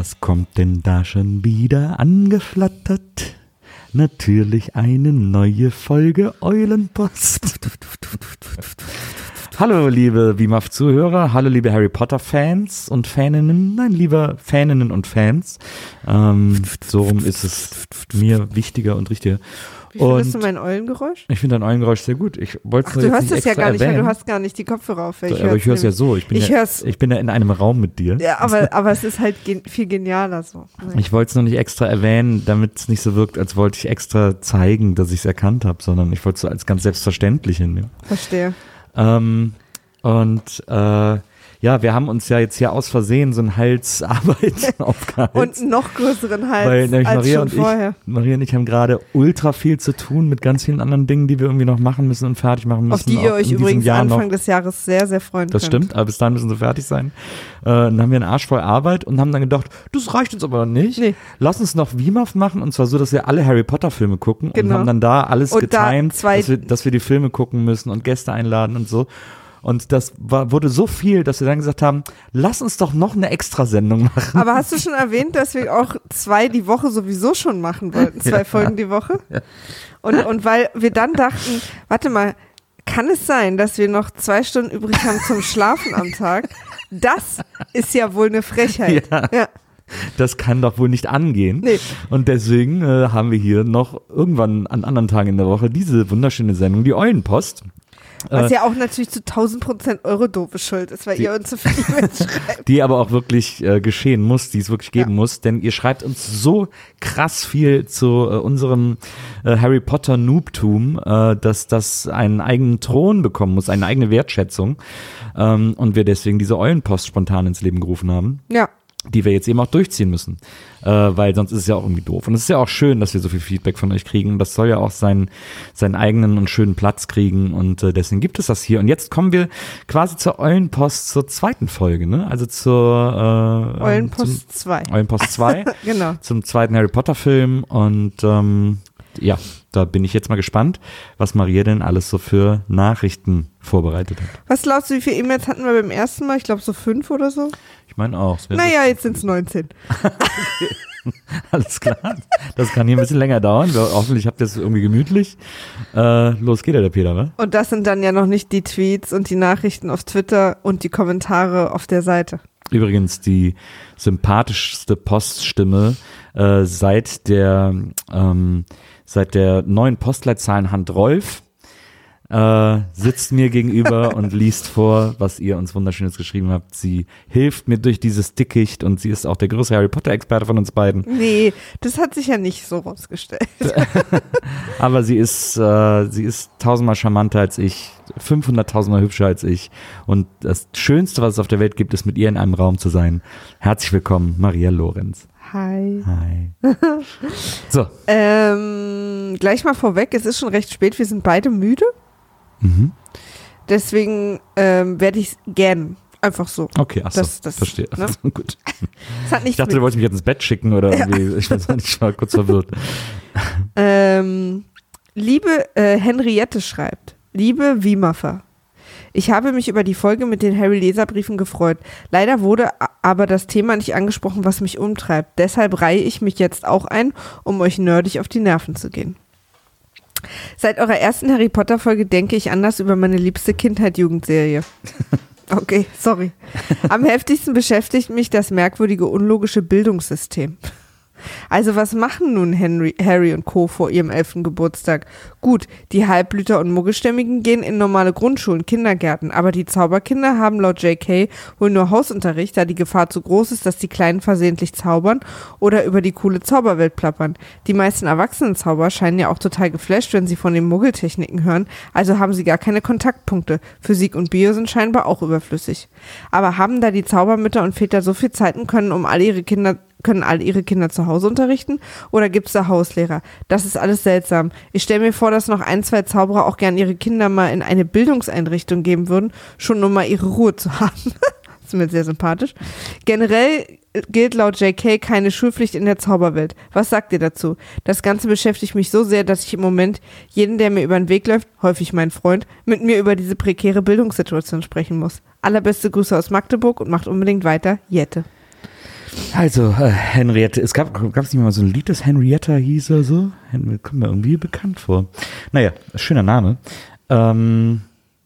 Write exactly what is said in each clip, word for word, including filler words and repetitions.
Was kommt denn da schon wieder angeflattert? Natürlich eine neue Folge Eulenpost. Hallo liebe W M A F-Zuhörer, hallo liebe Harry Potter-Fans und Faninnen, nein, lieber Faninnen und Fans. Ähm, so rum ist es mir wichtiger und richtiger. Wie findest du mein Eulengeräusch? Ich finde dein Eulengeräusch sehr gut. Ich wollte Ach, du hörst es ja gar nicht, erwähnen. weil du hast gar nicht die Kopfhörer auf. So, aber ich höre es ja so. Ich bin, ich ja, ich bin ja in einem Raum mit dir. Ja, aber, aber es ist halt gen- viel genialer so. Nein. Ich wollte es noch nicht extra erwähnen, damit es nicht so wirkt, als wollte ich extra zeigen, dass ich es erkannt habe, sondern ich wollte es so als ganz selbstverständlich hinnehmen. Verstehe. Ähm, und äh, ja, wir haben uns ja jetzt hier aus Versehen so einen Halsarbeit aufgehalten. Und einen noch größeren Hals Weil nämlich als Maria schon und vorher. ich, Maria und ich haben gerade ultra viel zu tun mit ganz vielen anderen Dingen, die wir irgendwie noch machen müssen und fertig machen müssen. Auf die ihr euch übrigens Jahr Anfang noch. des Jahres sehr, sehr freuen Das könnt. stimmt, aber bis dahin müssen sie fertig sein. Äh, dann haben wir einen Arsch voll Arbeit und haben dann gedacht, das reicht uns aber nicht. Nee. Lass uns noch W M A F machen und zwar so, dass wir alle Harry Potter Filme gucken Genau. und haben dann da alles Und da getimt, zwei- dass, wir, dass wir die Filme gucken müssen und Gäste einladen und so. Und das war, wurde so viel, dass wir dann gesagt haben, lass uns doch noch eine Extrasendung machen. Aber hast du schon erwähnt, dass wir auch zwei die Woche sowieso schon machen wollten? Zwei Ja. Folgen die Woche? Ja. Und, und weil wir dann dachten, warte mal, kann es sein, dass wir noch zwei Stunden übrig haben zum Schlafen am Tag? Das ist ja wohl eine Frechheit. Ja. Ja. Das kann doch wohl nicht angehen. Nee. Und deswegen äh, haben wir hier noch irgendwann an anderen Tagen in der Woche diese wunderschöne Sendung, die Eulenpost. Was Äh, ja auch natürlich zu tausend Prozent eure doofe Schuld ist, weil Die- ihr uns so viel E-Mails schreibt. Die aber auch wirklich äh, geschehen muss, die es wirklich geben Ja. muss, denn ihr schreibt uns so krass viel zu äh, unserem äh, Harry Potter Noobtum, äh, dass das einen eigenen Thron bekommen muss, eine eigene Wertschätzung, ähm, und wir deswegen diese Eulenpost spontan ins Leben gerufen haben, Ja. die wir jetzt eben auch durchziehen müssen, äh, weil sonst ist es ja auch irgendwie doof. Und es ist ja auch schön, dass wir so viel Feedback von euch kriegen. Das soll ja auch seinen, seinen eigenen und schönen Platz kriegen und äh, deswegen gibt es das hier. Und jetzt kommen wir quasi zur Eulenpost zur zweiten Folge, ne? Also zur äh, Eulenpost zwei. zum, Eulenpost zwei, Genau. zum zweiten Harry Potter Film und ähm, ja, da bin ich jetzt mal gespannt, was Maria denn alles so für Nachrichten vorbereitet hat. Was glaubst du, wie viele E-Mails hatten wir beim ersten Mal? Ich glaube so fünf oder so. Ich meine auch. es wäre Naja, jetzt sind es neunzehn. Alles klar. Das kann hier ein bisschen länger dauern. Wir- Hoffentlich habt ihr es irgendwie gemütlich. Äh, los geht ja der Peter, wa? Und das sind dann ja noch nicht die Tweets und die Nachrichten auf Twitter und die Kommentare auf der Seite. Übrigens die sympathischste Poststimme äh, seit der ähm, seit der neuen Postleitzahlenhand Rolf äh, sitzt mir gegenüber und liest vor, was ihr uns Wunderschönes geschrieben habt. Sie hilft mir durch dieses Dickicht und sie ist auch der größte Harry Potter Experte von uns beiden. Nee, das hat sich ja nicht so rausgestellt. Aber sie ist, äh, sie ist tausendmal charmanter als ich, fünfhunderttausendmal hübscher als ich. Und das Schönste, was es auf der Welt gibt, ist, mit ihr in einem Raum zu sein. Herzlich willkommen, Maria Lorenz. Hi. Hi. So. Ähm, gleich mal vorweg, es ist schon recht spät, wir sind beide müde. Mhm. Deswegen ähm, werde ich gähnen. Einfach so. Okay, achso, Das- das, verstehe. ne? Gut. Es hat Ich nichts dachte, du mit, wolltest mich jetzt ins Bett schicken oder irgendwie. Ich weiß nicht, ich war kurz verwirrt. ähm, liebe äh, Henriette schreibt, liebe Wiemaffer, ich habe mich über die Folge mit den Harry-Leserbriefen gefreut. Leider wurde a- aber das Thema nicht angesprochen, was mich umtreibt. Deshalb reihe ich mich jetzt auch ein, um euch nerdig auf die Nerven zu gehen. Seit eurer ersten Harry Potter Folge denke ich anders über meine liebste Kindheit-Jugendserie. Okay, sorry. Am heftigsten beschäftigt mich das merkwürdige, unlogische Bildungssystem. Also was machen nun Henry, Harry und Co. vor ihrem elften Geburtstag? Gut, die Halbblüter und Muggelstämmigen gehen in normale Grundschulen, Kindergärten, aber die Zauberkinder haben laut J K wohl nur Hausunterricht, da die Gefahr zu groß ist, dass die Kleinen versehentlich zaubern oder über die coole Zauberwelt plappern. Die meisten Erwachsenenzauber scheinen ja auch total geflasht, wenn sie von den Muggeltechniken hören, also haben sie gar keine Kontaktpunkte. Physik und Bio sind scheinbar auch überflüssig. Aber haben da die Zaubermütter und Väter so viel Zeit und können um alle ihre Kinder können all ihre Kinder zu Hause unterrichten oder gibt es da Hauslehrer? Das ist alles seltsam. Ich stelle mir vor, dass noch ein, zwei Zauberer auch gern ihre Kinder mal in eine Bildungseinrichtung geben würden, schon um mal ihre Ruhe zu haben. Das ist mir sehr sympathisch. Generell gilt laut J K keine Schulpflicht in der Zauberwelt. Was sagt ihr dazu? Das Ganze beschäftigt mich so sehr, dass ich im Moment jeden, der mir über den Weg läuft, häufig mein Freund, mit mir über diese prekäre Bildungssituation sprechen muss. Allerbeste Grüße aus Magdeburg und macht unbedingt weiter, Jette. Also, äh, Henriette, es gab gab es nicht mal so ein Lied, das Henrietta hieß oder so? Hen- Kommt mir irgendwie bekannt vor. Naja, schöner Name. Ähm,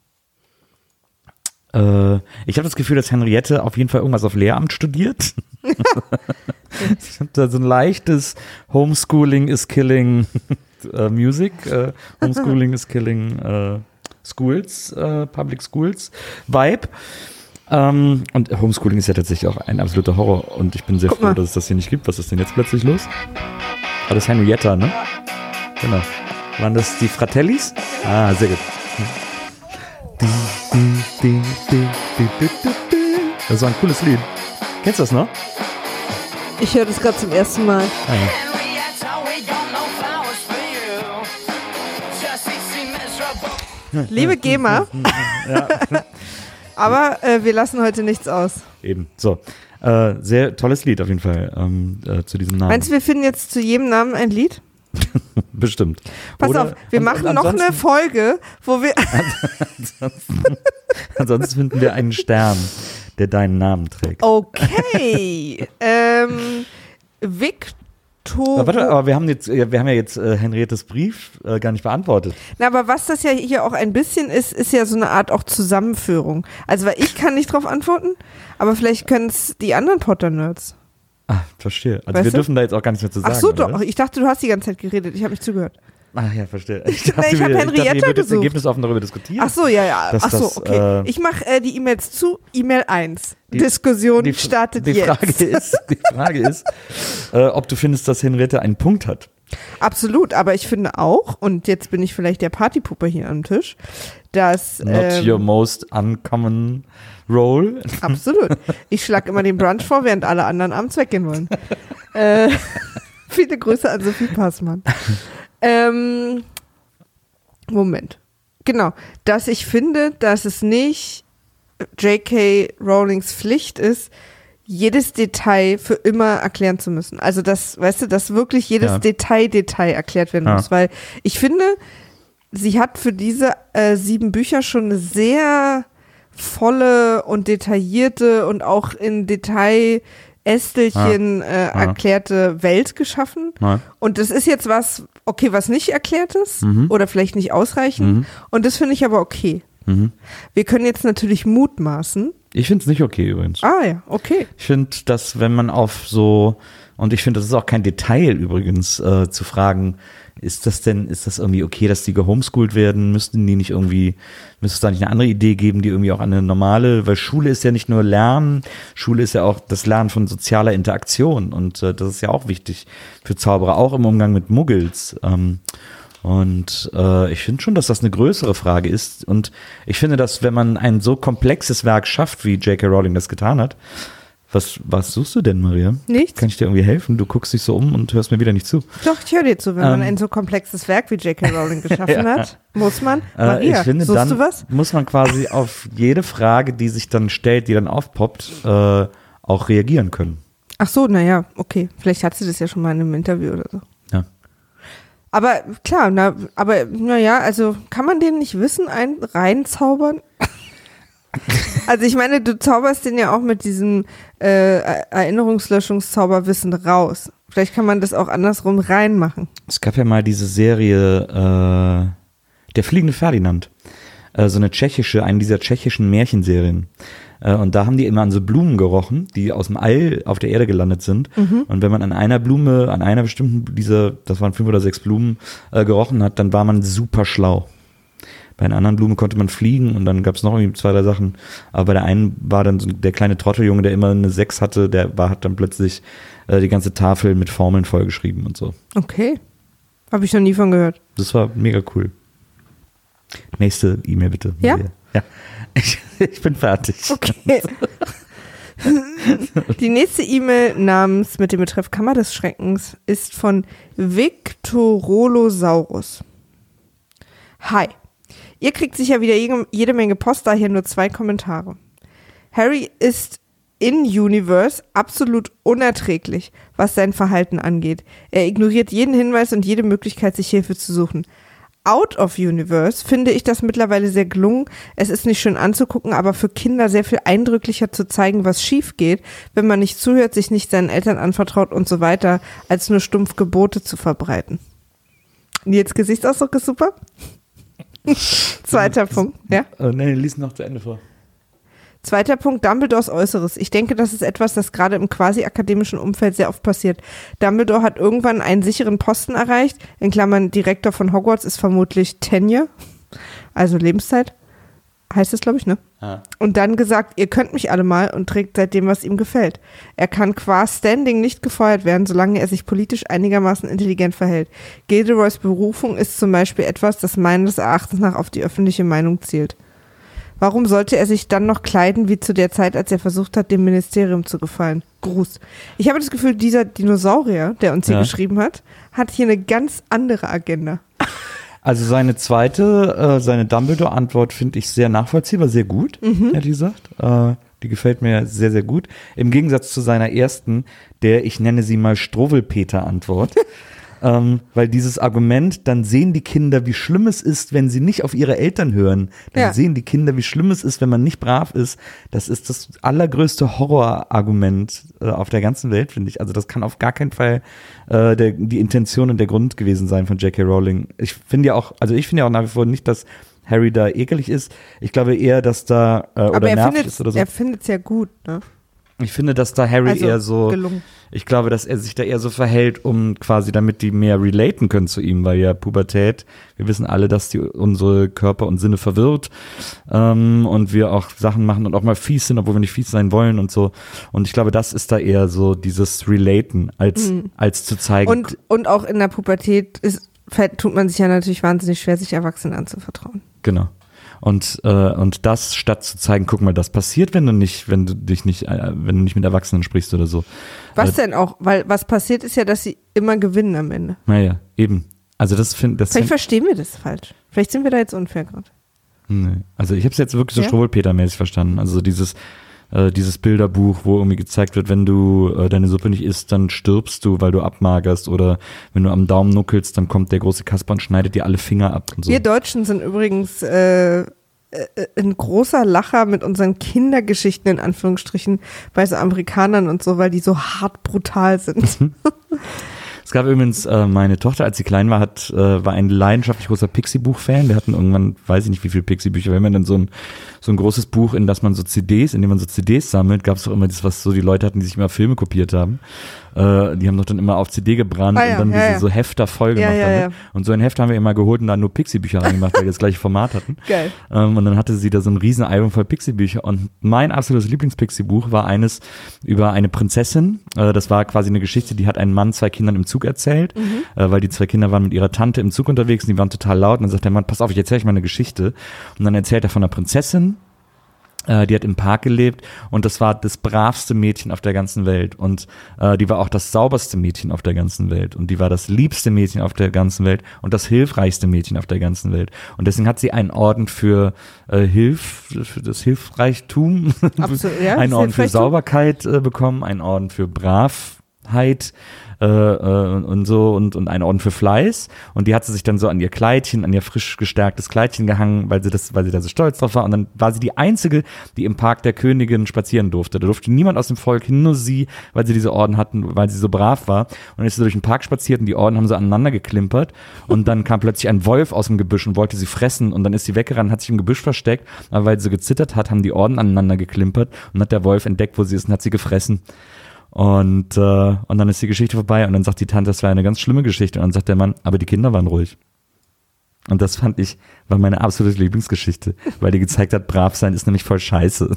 äh, ich habe das Gefühl, dass Henriette auf jeden Fall irgendwas auf Lehramt studiert. Ich habe da so ein leichtes Homeschooling is killing äh, Music, äh, Homeschooling is killing äh, Schools, äh, Public Schools Vibe. Ähm, und Homeschooling ist ja tatsächlich auch ein absoluter Horror und ich bin sehr Guck froh, mal. dass es das hier nicht gibt. Was ist denn jetzt plötzlich los? Ah, das ist Henrietta, ne? Genau. Waren das die Fratellis? Ah, sehr gut. Das war ein cooles Lied. Kennst du das noch? Ich höre das gerade zum ersten Mal. Ah, ja. Liebe GEMA, aber äh, wir lassen heute nichts aus. Eben. So. Äh, sehr tolles Lied auf jeden Fall ähm, äh, zu diesem Namen. Meinst du, wir finden jetzt zu jedem Namen ein Lied? Bestimmt. Pass Oder auf, wir an- machen an- noch eine ansonsten- Folge, wo wir... Ansonsten, ansonsten finden wir einen Stern, der deinen Namen trägt. Okay. ähm, Victor... Aber, warte, aber wir haben jetzt, ja, wir haben ja jetzt äh, Henriettes Brief äh, gar nicht beantwortet. Na, aber was das ja hier auch ein bisschen ist, ist ja so eine Art auch Zusammenführung. Also, weil ich kann nicht drauf antworten, aber vielleicht können es die anderen Potter-Nerds. Ah, verstehe. Also Weißt wir du? dürfen da jetzt auch gar nichts mehr zu sagen. Ach so, oder? doch. Ich dachte, du hast die ganze Zeit geredet. Ich habe nicht zugehört. Ah ja, verstehe. Ich Na, ich hab wir- Henrietta dachte, ihr würdet gesucht. ergebnisoffen darüber diskutieren. Ach so, ja, ja. Dass Ach so, das, okay. äh, ich mache äh, die E-Mails zu. E-Mail eins. Die- Diskussion die, startet die jetzt. Frage ist, die Frage ist, äh, ob du findest, dass Henriette einen Punkt hat. Absolut, aber ich finde auch, und jetzt bin ich vielleicht der Partypuppe hier am Tisch, dass... Not ähm, your most uncommon role. Absolut. Ich schlage immer den Brunch vor, während alle anderen abends weggehen wollen. äh, viele Grüße an Sophie Passmann. Ähm, Moment. Genau. Dass ich finde, dass es nicht J K. Rowlings Pflicht ist, jedes Detail für immer erklären zu müssen. Also das, weißt du, dass wirklich jedes Ja. Detail, Detail erklärt werden Ja. muss. Weil ich finde, sie hat für diese äh, sieben Bücher schon eine sehr volle und detaillierte und auch in Detail Ästelchen äh, erklärte Welt geschaffen. Ja. Und das ist jetzt was, okay, was nicht erklärt ist Mhm. oder vielleicht nicht ausreichend. Mhm. Und das finde ich aber okay. Mhm. Wir können jetzt natürlich mutmaßen. Ich finde es nicht okay übrigens. Ah ja, okay. Ich finde, dass wenn man auf so, und ich finde, das ist auch kein Detail übrigens, äh, zu fragen, ist das denn, ist das irgendwie okay, dass die gehomeschoolt werden? Müssten die nicht irgendwie, müsste es da nicht eine andere Idee geben, die irgendwie auch eine normale, weil Schule ist ja nicht nur Lernen, Schule ist ja auch das Lernen von sozialer Interaktion und äh, das ist ja auch wichtig für Zauberer, auch im Umgang mit Muggels. Ähm, Und äh, ich finde schon, dass das eine größere Frage ist. Und ich finde, dass wenn man ein so komplexes Werk schafft, wie J K. Rowling das getan hat, was, was suchst du denn, Maria? Nichts. Kann ich dir irgendwie helfen? Du guckst dich so um und hörst mir wieder nicht zu. Doch, ich höre dir zu, wenn man Ähm. ein so komplexes Werk wie J K. Rowling geschaffen Ja. hat, muss man. Äh, Maria, ich finde, suchst dann du was? muss man quasi auf jede Frage, die sich dann stellt, die dann aufpoppt, äh, auch reagieren können. Ach so, naja, okay. Vielleicht hat sie das ja schon mal in einem Interview oder so. Ja. Aber klar, na, aber naja, also kann man den nicht Wissen ein, reinzaubern? Also ich meine, du zauberst den ja auch mit diesem äh, Erinnerungslöschungszauber Wissen raus. Vielleicht kann man das auch andersrum reinmachen. Es gab ja mal diese Serie äh, Der fliegende Ferdinand. Äh, so eine tschechische, eine dieser tschechischen Märchenserien. Äh, und da haben die immer an so Blumen gerochen, die aus dem All auf der Erde gelandet sind. Mhm. Und wenn man an einer Blume, an einer bestimmten dieser, das waren fünf oder sechs Blumen, äh, gerochen hat, dann war man super schlau. Bei einer anderen Blume konnte man fliegen und dann gab es noch irgendwie zwei, drei Sachen. Aber bei der einen war dann so der kleine Trotteljunge, der immer eine sechs hatte, der war, hat dann plötzlich äh, die ganze Tafel mit Formeln vollgeschrieben und so. Okay. Habe ich noch nie von gehört. Das war mega cool. Nächste E-Mail bitte. Ja? Maria. Ja. Ich, ich bin fertig. Okay. Die nächste E-Mail namens mit dem Betreff Kammer des Schreckens ist von Victorolosaurus. Hi. Ihr kriegt sicher wieder jede, jede Menge Post, daher nur zwei Kommentare. Harry ist in Universe absolut unerträglich, was sein Verhalten angeht. Er ignoriert jeden Hinweis und jede Möglichkeit, sich Hilfe zu suchen. Out of Universe finde ich das mittlerweile sehr gelungen. Es ist nicht schön anzugucken, aber für Kinder sehr viel eindrücklicher zu zeigen, was schief geht, wenn man nicht zuhört, sich nicht seinen Eltern anvertraut und so weiter, als nur stumpf Gebote zu verbreiten. Nils Gesichtsausdruck ist super. Zweiter Punkt, ja? Äh, nee, lies noch zu Ende vor. Zweiter Punkt, Dumbledores Äußeres. Ich denke, das ist etwas, das gerade im quasi akademischen Umfeld sehr oft passiert. Dumbledore hat irgendwann einen sicheren Posten erreicht, in Klammern Direktor von Hogwarts ist vermutlich Tenure, also Lebenszeit, heißt es, glaube ich, ne? Ah. Und dann gesagt, ihr könnt mich alle mal und trägt seitdem, was ihm gefällt. Er kann qua Standing nicht gefeuert werden, solange er sich politisch einigermaßen intelligent verhält. Gilderoys Berufung ist zum Beispiel etwas, das meines Erachtens nach auf die öffentliche Meinung zielt. Warum sollte er sich dann noch kleiden wie zu der Zeit, als er versucht hat, dem Ministerium zu gefallen? Gruß. Ich habe das Gefühl, dieser Dinosaurier, der uns hier ja. geschrieben hat, hat hier eine ganz andere Agenda. Also seine zweite, äh, seine Dumbledore-Antwort finde ich sehr nachvollziehbar, sehr gut, mhm. ehrlich gesagt. Äh, die gefällt mir sehr, sehr gut. Im Gegensatz zu seiner ersten, der, ich nenne sie mal Struwwelpeter-Antwort. Ähm, weil dieses Argument, dann sehen die Kinder, wie schlimm es ist, wenn sie nicht auf ihre Eltern hören. Dann ja. sehen die Kinder, wie schlimm es ist, wenn man nicht brav ist. Das ist das allergrößte Horrorargument äh, auf der ganzen Welt, finde ich. Also das kann auf gar keinen Fall äh, der, die Intention und der Grund gewesen sein von J K. Rowling. Ich finde ja auch, also ich finde ja auch nach wie vor nicht, dass Harry da ekelig ist. Ich glaube eher, dass da äh, oder Aber er nervig findet, ist oder so. Er findet es ja gut, ne? Ich finde, dass da Harry also, eher so, gelungen. ich glaube, dass er sich da eher so verhält, um quasi, damit die mehr relaten können zu ihm, weil ja Pubertät, wir wissen alle, dass die unsere Körper und Sinne verwirrt ähm, und wir auch Sachen machen und auch mal fies sind, obwohl wir nicht fies sein wollen und so. Und ich glaube, das ist da eher so dieses Relaten, als, mhm. als zu zeigen. Und, und auch in der Pubertät ist, tut man sich ja natürlich wahnsinnig schwer, sich Erwachsenen anzuvertrauen. Genau. Und, äh, und das statt zu zeigen, guck mal, das passiert, wenn du nicht, wenn du dich nicht, äh, wenn du nicht mit Erwachsenen sprichst oder so. Was äh, denn auch? Weil was passiert ist ja, dass sie immer gewinnen am Ende. Naja, eben. Also das finde das Vielleicht find, verstehen wir das falsch. Vielleicht sind wir da jetzt unfair gerade. Nee. Also ich habe es jetzt wirklich so ja? Struwwelpeter-mäßig verstanden. Also so dieses äh, dieses Bilderbuch, wo irgendwie gezeigt wird, wenn du äh, deine Suppe nicht isst, dann stirbst du, weil du abmagerst, oder wenn du am Daumen nuckelst, dann kommt der große Kasper und schneidet dir alle Finger ab und so. Wir Deutschen sind übrigens äh, ein großer Lacher mit unseren Kindergeschichten in Anführungsstrichen bei so Amerikanern und so, weil die so hart brutal sind. Es gab übrigens, äh, meine Tochter, als sie klein war, hat, äh, war ein leidenschaftlich großer Pixie-Buch-Fan. Wir hatten irgendwann, weiß ich nicht, wie viele Pixie-Bücher. Wenn man dann so ein, so ein großes Buch, in das man so C Ds, in dem man so C Ds sammelt, gab es doch immer das, was so die Leute hatten, die sich immer Filme kopiert haben. Äh, die haben doch dann immer auf C D gebrannt ah, ja, und dann ja, diese ja. so Hefter voll gemacht ja, ja, damit. ja. Und so ein Heft haben wir immer geholt und da nur Pixie-Bücher reingemacht, weil die das gleiche Format hatten. Geil. Ähm, und dann hatte sie da so ein riesen Album voll Pixie-Bücher. Und mein absolutes Lieblings-Pixie-Buch war eines über eine Prinzessin. Äh, das war quasi eine Geschichte, die hat ein Mann zwei Kindern im Zug erzählt, mhm. äh, weil die zwei Kinder waren mit ihrer Tante im Zug unterwegs und die waren total laut. Und dann sagt der Mann, pass auf, ich erzähle euch mal eine Geschichte. Und dann erzählt er von einer Prinzessin, äh, die hat im Park gelebt und das war das bravste Mädchen auf der ganzen Welt und äh, die war auch das sauberste Mädchen auf der ganzen Welt und die war das liebste Mädchen auf der ganzen Welt und das hilfreichste Mädchen auf der ganzen Welt. Und deswegen hat sie einen Orden für äh, Hilf, für das Hilfreichtum, Absolut, ja, einen Orden für Sauberkeit äh, bekommen, einen Orden für Bravheit, Äh, äh, und so und, und einen Orden für Fleiß, und die hat sie sich dann so an ihr Kleidchen, an ihr frisch gestärktes Kleidchen gehangen, weil sie das, weil sie da so stolz drauf war, und dann war sie die Einzige, die im Park der Königin spazieren durfte. Da durfte niemand aus dem Volk hin, nur sie, weil sie diese Orden hatten, weil sie so brav war, und dann ist sie durch den Park spaziert und die Orden haben so aneinander geklimpert und dann kam plötzlich ein Wolf aus dem Gebüsch und wollte sie fressen und dann ist sie weggerannt, hat sich im Gebüsch versteckt, aber weil sie gezittert hat, haben die Orden aneinander geklimpert und hat der Wolf entdeckt, wo sie ist, und hat sie gefressen. Und, äh, und dann ist die Geschichte vorbei und dann sagt die Tante, das war eine ganz schlimme Geschichte, und dann sagt der Mann, aber die Kinder waren ruhig. Und das fand ich, war meine absolute Lieblingsgeschichte, weil die gezeigt hat, brav sein ist nämlich voll scheiße.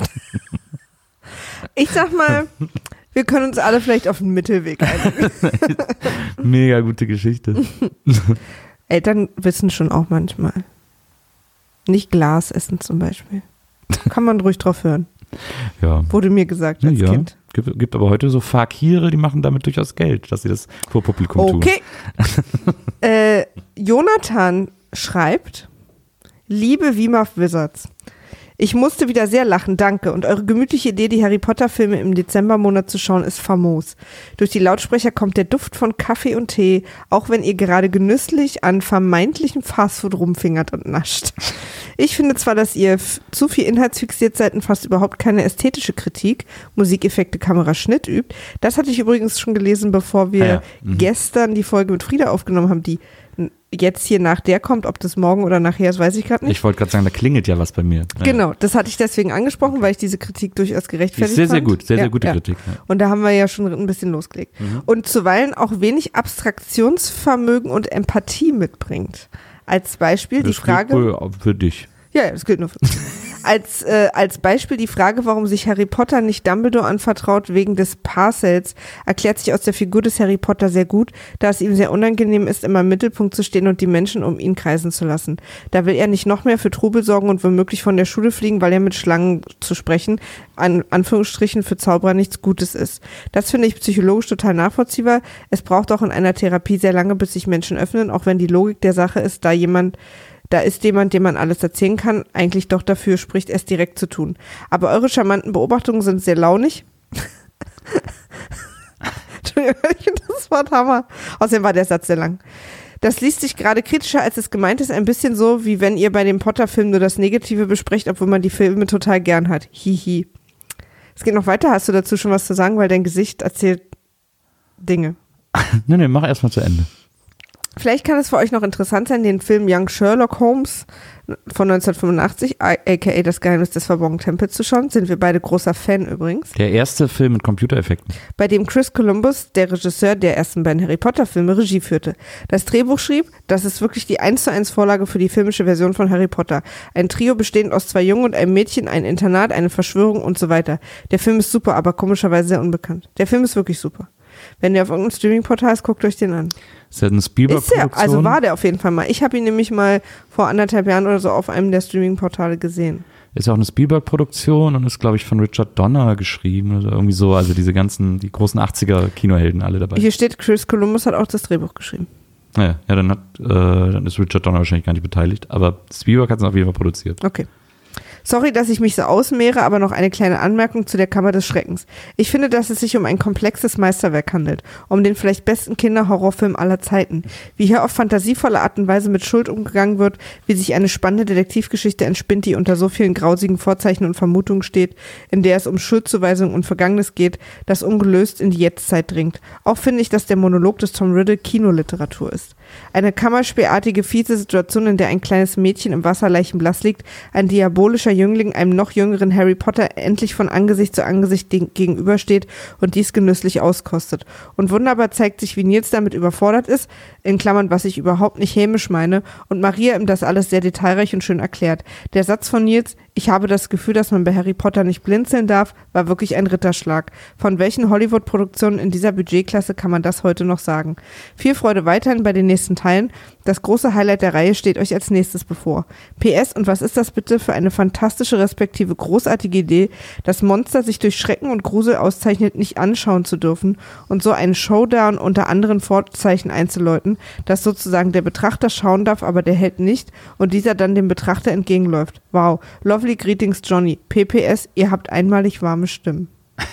Ich sag mal, wir können uns alle vielleicht auf einen Mittelweg einigen. Mega gute Geschichte. Eltern wissen schon auch manchmal. Nicht Glas essen zum Beispiel. Kann man ruhig drauf hören. Ja. Wurde mir gesagt als ja, Kind. Gibt, gibt aber heute so Fakire, die machen damit durchaus Geld, dass sie das vor Publikum okay. tun. Okay. äh, Jonathan schreibt, liebe V M A F Wizards, Ich musste wieder sehr lachen, danke. Und eure gemütliche Idee, die Harry Potter-Filme im Dezembermonat zu schauen, ist famos. Durch die Lautsprecher kommt der Duft von Kaffee und Tee, auch wenn ihr gerade genüsslich an vermeintlichem Fastfood rumfingert und nascht. Ich finde zwar, dass ihr f- zu viel inhaltsfixiert seid und fast überhaupt keine ästhetische Kritik, Musikeffekte, Kamera, Schnitt übt. Das hatte ich übrigens schon gelesen, bevor wir ah ja. mhm. gestern die Folge mit Frieda aufgenommen haben, die jetzt hier nach der kommt, ob das morgen oder nachher ist, weiß ich gerade nicht. Ich wollte gerade sagen, da klingelt ja was bei mir. Ja. Genau, das hatte ich deswegen angesprochen, weil ich diese Kritik durchaus gerechtfertigt Ist sehr, fand. sehr gut, sehr, ja, sehr gute ja. Kritik. Ja. Und da haben wir ja schon ein bisschen losgelegt. Mhm. Und zuweilen auch wenig Abstraktionsvermögen und Empathie mitbringt. Als Beispiel Das die Frage... gilt wohl für dich. Ja, das gilt nur für als, äh, als Beispiel die Frage, warum sich Harry Potter nicht Dumbledore anvertraut wegen des Parcels, erklärt sich aus der Figur des Harry Potter sehr gut, da es ihm sehr unangenehm ist, immer im Mittelpunkt zu stehen und die Menschen um ihn kreisen zu lassen. Da will er nicht noch mehr für Trubel sorgen und womöglich von der Schule fliegen, weil er mit Schlangen zu sprechen, an Anführungsstrichen für Zauberer nichts Gutes ist. Das finde ich psychologisch total nachvollziehbar. Es braucht auch in einer Therapie sehr lange, bis sich Menschen öffnen, auch wenn die Logik der Sache ist, da jemand Da ist jemand, dem man alles erzählen kann, eigentlich doch dafür spricht, es direkt zu tun. Aber eure charmanten Beobachtungen sind sehr launig. Entschuldigung, ich finde das Wort Hammer. Außerdem war der Satz sehr lang. Das liest sich gerade kritischer, als es gemeint ist, ein bisschen so, wie wenn ihr bei dem Potter-Film nur das Negative besprecht, obwohl man die Filme total gern hat. Hihi. Es geht noch weiter. Hast du dazu schon was zu sagen? Weil dein Gesicht erzählt Dinge. Nee, nee, mach erstmal zu Ende. Vielleicht kann es für euch noch interessant sein, den Film Young Sherlock Holmes von neunzehnhundertfünfundachtzig, aka Das Geheimnis des verborgenen Tempels, zu schauen. Sind wir beide großer Fan übrigens. Der erste Film mit Computereffekten. Bei dem Chris Columbus, der Regisseur der ersten beiden Harry Potter Filme, Regie führte. Das Drehbuch schrieb, das ist wirklich die eins zu eins Vorlage für die filmische Version von Harry Potter. Ein Trio bestehend aus zwei Jungen und einem Mädchen, ein Internat, eine Verschwörung und so weiter. Der Film ist super, aber komischerweise sehr unbekannt. Der Film ist wirklich super. Wenn der auf irgendeinem Streaming-Portal ist, guckt euch den an. Ist das eine Spielberg-Produktion? Ist der, also war der auf jeden Fall mal. Ich habe ihn nämlich mal vor anderthalb Jahren oder so auf einem der Streaming-Portale gesehen. Ist auch eine Spielberg-Produktion und ist, glaube ich, von Richard Donner geschrieben oder irgendwie so. Also diese ganzen, die großen achtziger-Kinohelden alle dabei. Hier steht, Chris Columbus hat auch das Drehbuch geschrieben. Naja, ja, dann, hat, äh, dann ist Richard Donner wahrscheinlich gar nicht beteiligt. Aber Spielberg hat es auf jeden Fall produziert. Okay. Sorry, dass ich mich so ausmehre, aber noch eine kleine Anmerkung zu der Kammer des Schreckens. Ich finde, dass es sich um ein komplexes Meisterwerk handelt, um den vielleicht besten Kinderhorrorfilm aller Zeiten. Wie hier auf fantasievolle Art und Weise mit Schuld umgegangen wird, wie sich eine spannende Detektivgeschichte entspinnt, die unter so vielen grausigen Vorzeichen und Vermutungen steht, in der es um Schuldzuweisung und Vergangenes geht, das ungelöst in die Jetztzeit dringt. Auch finde ich, dass der Monolog des Tom Riddle Kinoliteratur ist. Eine kammerspielartige, fiese Situation, in der ein kleines Mädchen im Wasser leichenblass liegt, ein diabolischer Jüngling einem noch jüngeren Harry Potter endlich von Angesicht zu Angesicht gegenübersteht und dies genüsslich auskostet. Und wunderbar zeigt sich, wie Nils damit überfordert ist, in Klammern, was ich überhaupt nicht hämisch meine, und Maria ihm das alles sehr detailreich und schön erklärt. Der Satz von Nils, ich habe das Gefühl, dass man bei Harry Potter nicht blinzeln darf, war wirklich ein Ritterschlag. Von welchen Hollywood-Produktionen in dieser Budgetklasse kann man das heute noch sagen? Viel Freude weiterhin bei den nächsten Teilen. Das große Highlight der Reihe steht euch als nächstes bevor. P S. Und was ist das bitte für eine fantastische, respektive großartige Idee, das Monster sich durch Schrecken und Grusel auszeichnet, nicht anschauen zu dürfen und so einen Showdown unter anderen Vorzeichen einzuläuten, dass sozusagen der Betrachter schauen darf, aber der Held nicht und dieser dann dem Betrachter entgegenläuft. Wow. Lovely greetings, Johnny. P P S. Ihr habt einmalig warme Stimmen.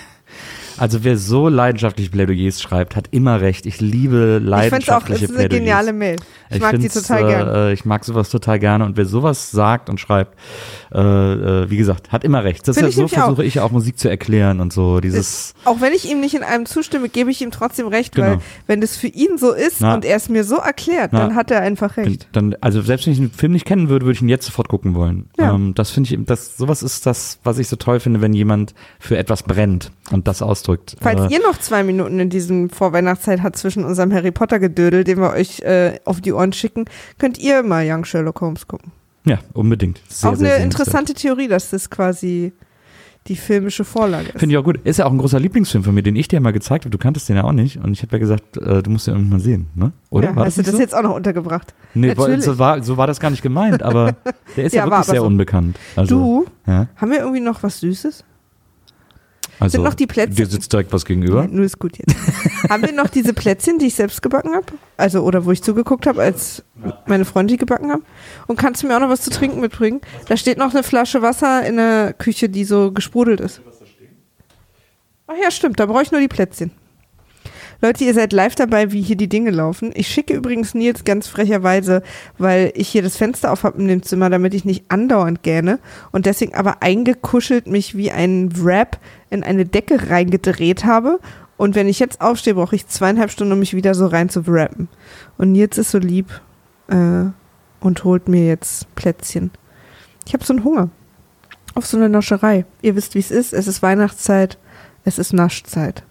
Also wer so leidenschaftlich Plädoyers schreibt, hat immer recht. Ich liebe leidenschaftliche Plädoyers. Ich finde es auch, es ist eine geniale Mail. Ich, ich mag die total äh, gerne. Ich mag sowas total gerne und wer sowas sagt und schreibt, äh, äh, wie gesagt, hat immer recht. Das ist ja so, versuche ich auch Musik zu erklären und so. Dieses ist, auch wenn ich ihm nicht in einem zustimme, gebe ich ihm trotzdem recht, genau. Weil wenn das für ihn so ist na, und er es mir so erklärt, na, dann hat er einfach recht. Dann, also selbst wenn ich den Film nicht kennen würde, würde ich ihn jetzt sofort gucken wollen. Ja. Ähm, das finde ich, das, sowas ist das, was ich so toll finde, wenn jemand für etwas brennt und das ausdrückt. Falls äh, ihr noch zwei Minuten in diesem Vorweihnachtszeit habt zwischen unserem Harry Potter Gedödel, den wir euch äh, auf die Ohren schicken, könnt ihr mal Young Sherlock Holmes gucken. Ja, unbedingt. Sehr, auch sehr eine interessante Theorie, dass das quasi die filmische Vorlage ist. Finde ich auch gut. Ist ja auch ein großer Lieblingsfilm von mir, den ich dir mal gezeigt habe. Du kanntest den ja auch nicht. Und ich habe ja gesagt, äh, du musst den irgendwann mal sehen. Ne? Oder? Ja, war hast das du das so? jetzt auch noch untergebracht? Nee, so war, so war das gar nicht gemeint. Aber der ist ja, ja wirklich sehr so unbekannt. Also, du, ja? haben wir irgendwie noch was Süßes? Also, Sind noch die Plätzchen? dir sitzt direkt was gegenüber. Ja, nur ist gut jetzt. Haben wir noch diese Plätzchen, die ich selbst gebacken habe? Also, oder wo ich zugeguckt habe, als meine Freunde die gebacken haben? Und kannst du mir auch noch was zu trinken mitbringen? Da steht noch eine Flasche Wasser in der Küche, die so gesprudelt ist. Ach ja, stimmt, da brauche ich nur die Plätzchen. Leute, ihr seid live dabei, wie hier die Dinge laufen. Ich schicke übrigens Nils ganz frecherweise, weil ich hier das Fenster auf habe in dem Zimmer, damit ich nicht andauernd gähne und deswegen aber eingekuschelt mich wie ein Wrap in eine Decke reingedreht habe. Und wenn ich jetzt aufstehe, brauche ich zweieinhalb Stunden, um mich wieder so rein zu wrappen. Und Nils ist so lieb äh, und holt mir jetzt Plätzchen. Ich habe so einen Hunger auf so eine Nascherei. Ihr wisst, wie es ist. Es ist Weihnachtszeit. Es ist Naschzeit.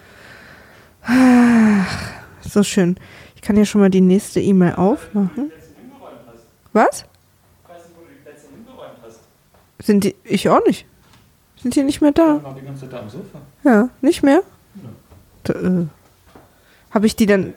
So schön. Ich kann ja schon mal die nächste E-Mail aufmachen. Was? Sind die? Ich auch nicht. Sind die nicht mehr da? Die ganze Zeit am Sofa. Ja, nicht mehr? Da, äh, Habe ich die dann...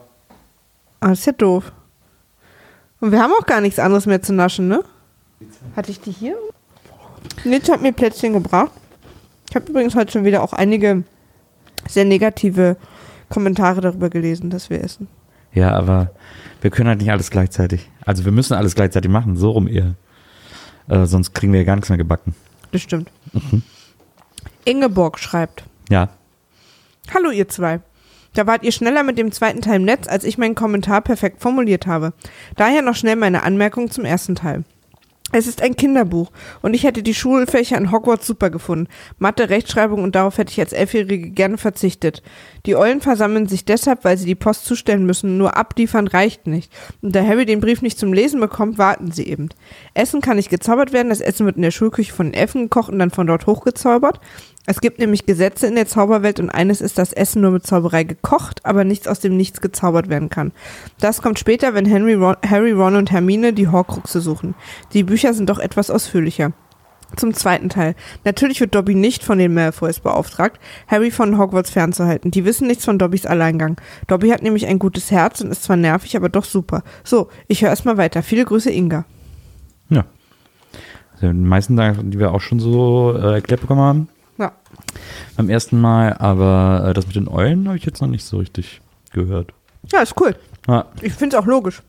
Ah, das ist ja doof. Und wir haben auch gar nichts anderes mehr zu naschen, ne? Hatte ich die hier? Nils hat mir Plätzchen gebracht. Ich habe übrigens heute schon wieder auch einige sehr negative Kommentare darüber gelesen, dass wir essen. Ja, aber wir können halt nicht alles gleichzeitig. Also wir müssen alles gleichzeitig machen, so rum eher. Äh, sonst kriegen wir ja gar nichts mehr gebacken. Das stimmt. Mhm. Ingeborg schreibt. Ja. Hallo ihr zwei. Da wart ihr schneller mit dem zweiten Teil im Netz, als ich meinen Kommentar perfekt formuliert habe. Daher noch schnell meine Anmerkung zum ersten Teil. Es ist ein Kinderbuch und ich hätte die Schulfächer in Hogwarts super gefunden. Mathe, Rechtschreibung und darauf hätte ich als Elfjährige gerne verzichtet. Die Eulen versammeln sich deshalb, weil sie die Post zustellen müssen, nur abliefern reicht nicht. Und da Harry den Brief nicht zum Lesen bekommt, warten sie eben. Essen kann nicht gezaubert werden, das Essen wird in der Schulküche von den Elfen gekocht und dann von dort hochgezaubert. Es gibt nämlich Gesetze in der Zauberwelt und eines ist, dass Essen nur mit Zauberei gekocht, aber nichts aus dem Nichts gezaubert werden kann. Das kommt später, wenn Henry, Ron, Harry, Ron und Hermine die Horcruxe suchen. Die Bücher sind doch etwas ausführlicher. Zum zweiten Teil. Natürlich wird Dobby nicht von den Malfoys beauftragt, Harry von Hogwarts fernzuhalten. Die wissen nichts von Dobbys Alleingang. Dobby hat nämlich ein gutes Herz und ist zwar nervig, aber doch super. So, ich höre erstmal weiter. Viele Grüße, Inga. Ja. Also die meisten Sachen, die wir auch schon so äh, erklärt bekommen haben. Ja. Beim ersten Mal, aber äh, das mit den Eulen habe ich jetzt noch nicht so richtig gehört. Ja, ist cool. Ja. Ich finde es auch logisch.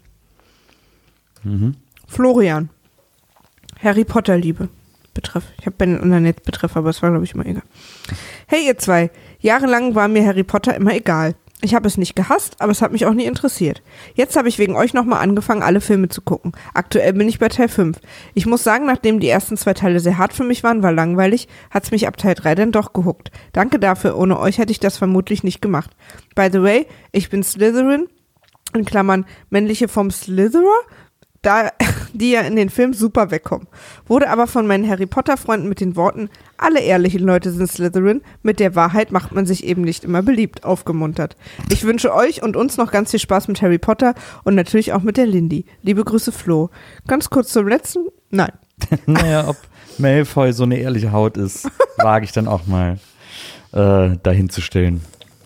Mhm. Florian. Harry Potter Liebe. Betreff. Ich habe bei den anderen jetzt Betreff, aber es war, glaube ich, immer egal. Hey, ihr zwei. Jahrelang war mir Harry Potter immer egal. Ich habe es nicht gehasst, aber es hat mich auch nie interessiert. Jetzt habe ich wegen euch nochmal angefangen, alle Filme zu gucken. Aktuell bin ich bei Teil fünf. Ich muss sagen, nachdem die ersten zwei Teile sehr hart für mich waren, war langweilig, hat's mich ab Teil drei dann doch gehuckt. Danke dafür, ohne euch hätte ich das vermutlich nicht gemacht. By the way, ich bin Slytherin, in Klammern männliche Form Slytherer, da die ja in den Filmen super wegkommen. Wurde aber von meinen Harry Potter Freunden mit den Worten, alle ehrlichen Leute sind Slytherin, mit der Wahrheit macht man sich eben nicht immer beliebt, aufgemuntert. Ich wünsche euch und uns noch ganz viel Spaß mit Harry Potter und natürlich auch mit der Lindy. Liebe Grüße, Flo. Ganz kurz zum letzten, nein. Naja, ob Malfoy so eine ehrliche Haut ist, wage ich dann auch mal äh, dahin zu stellen.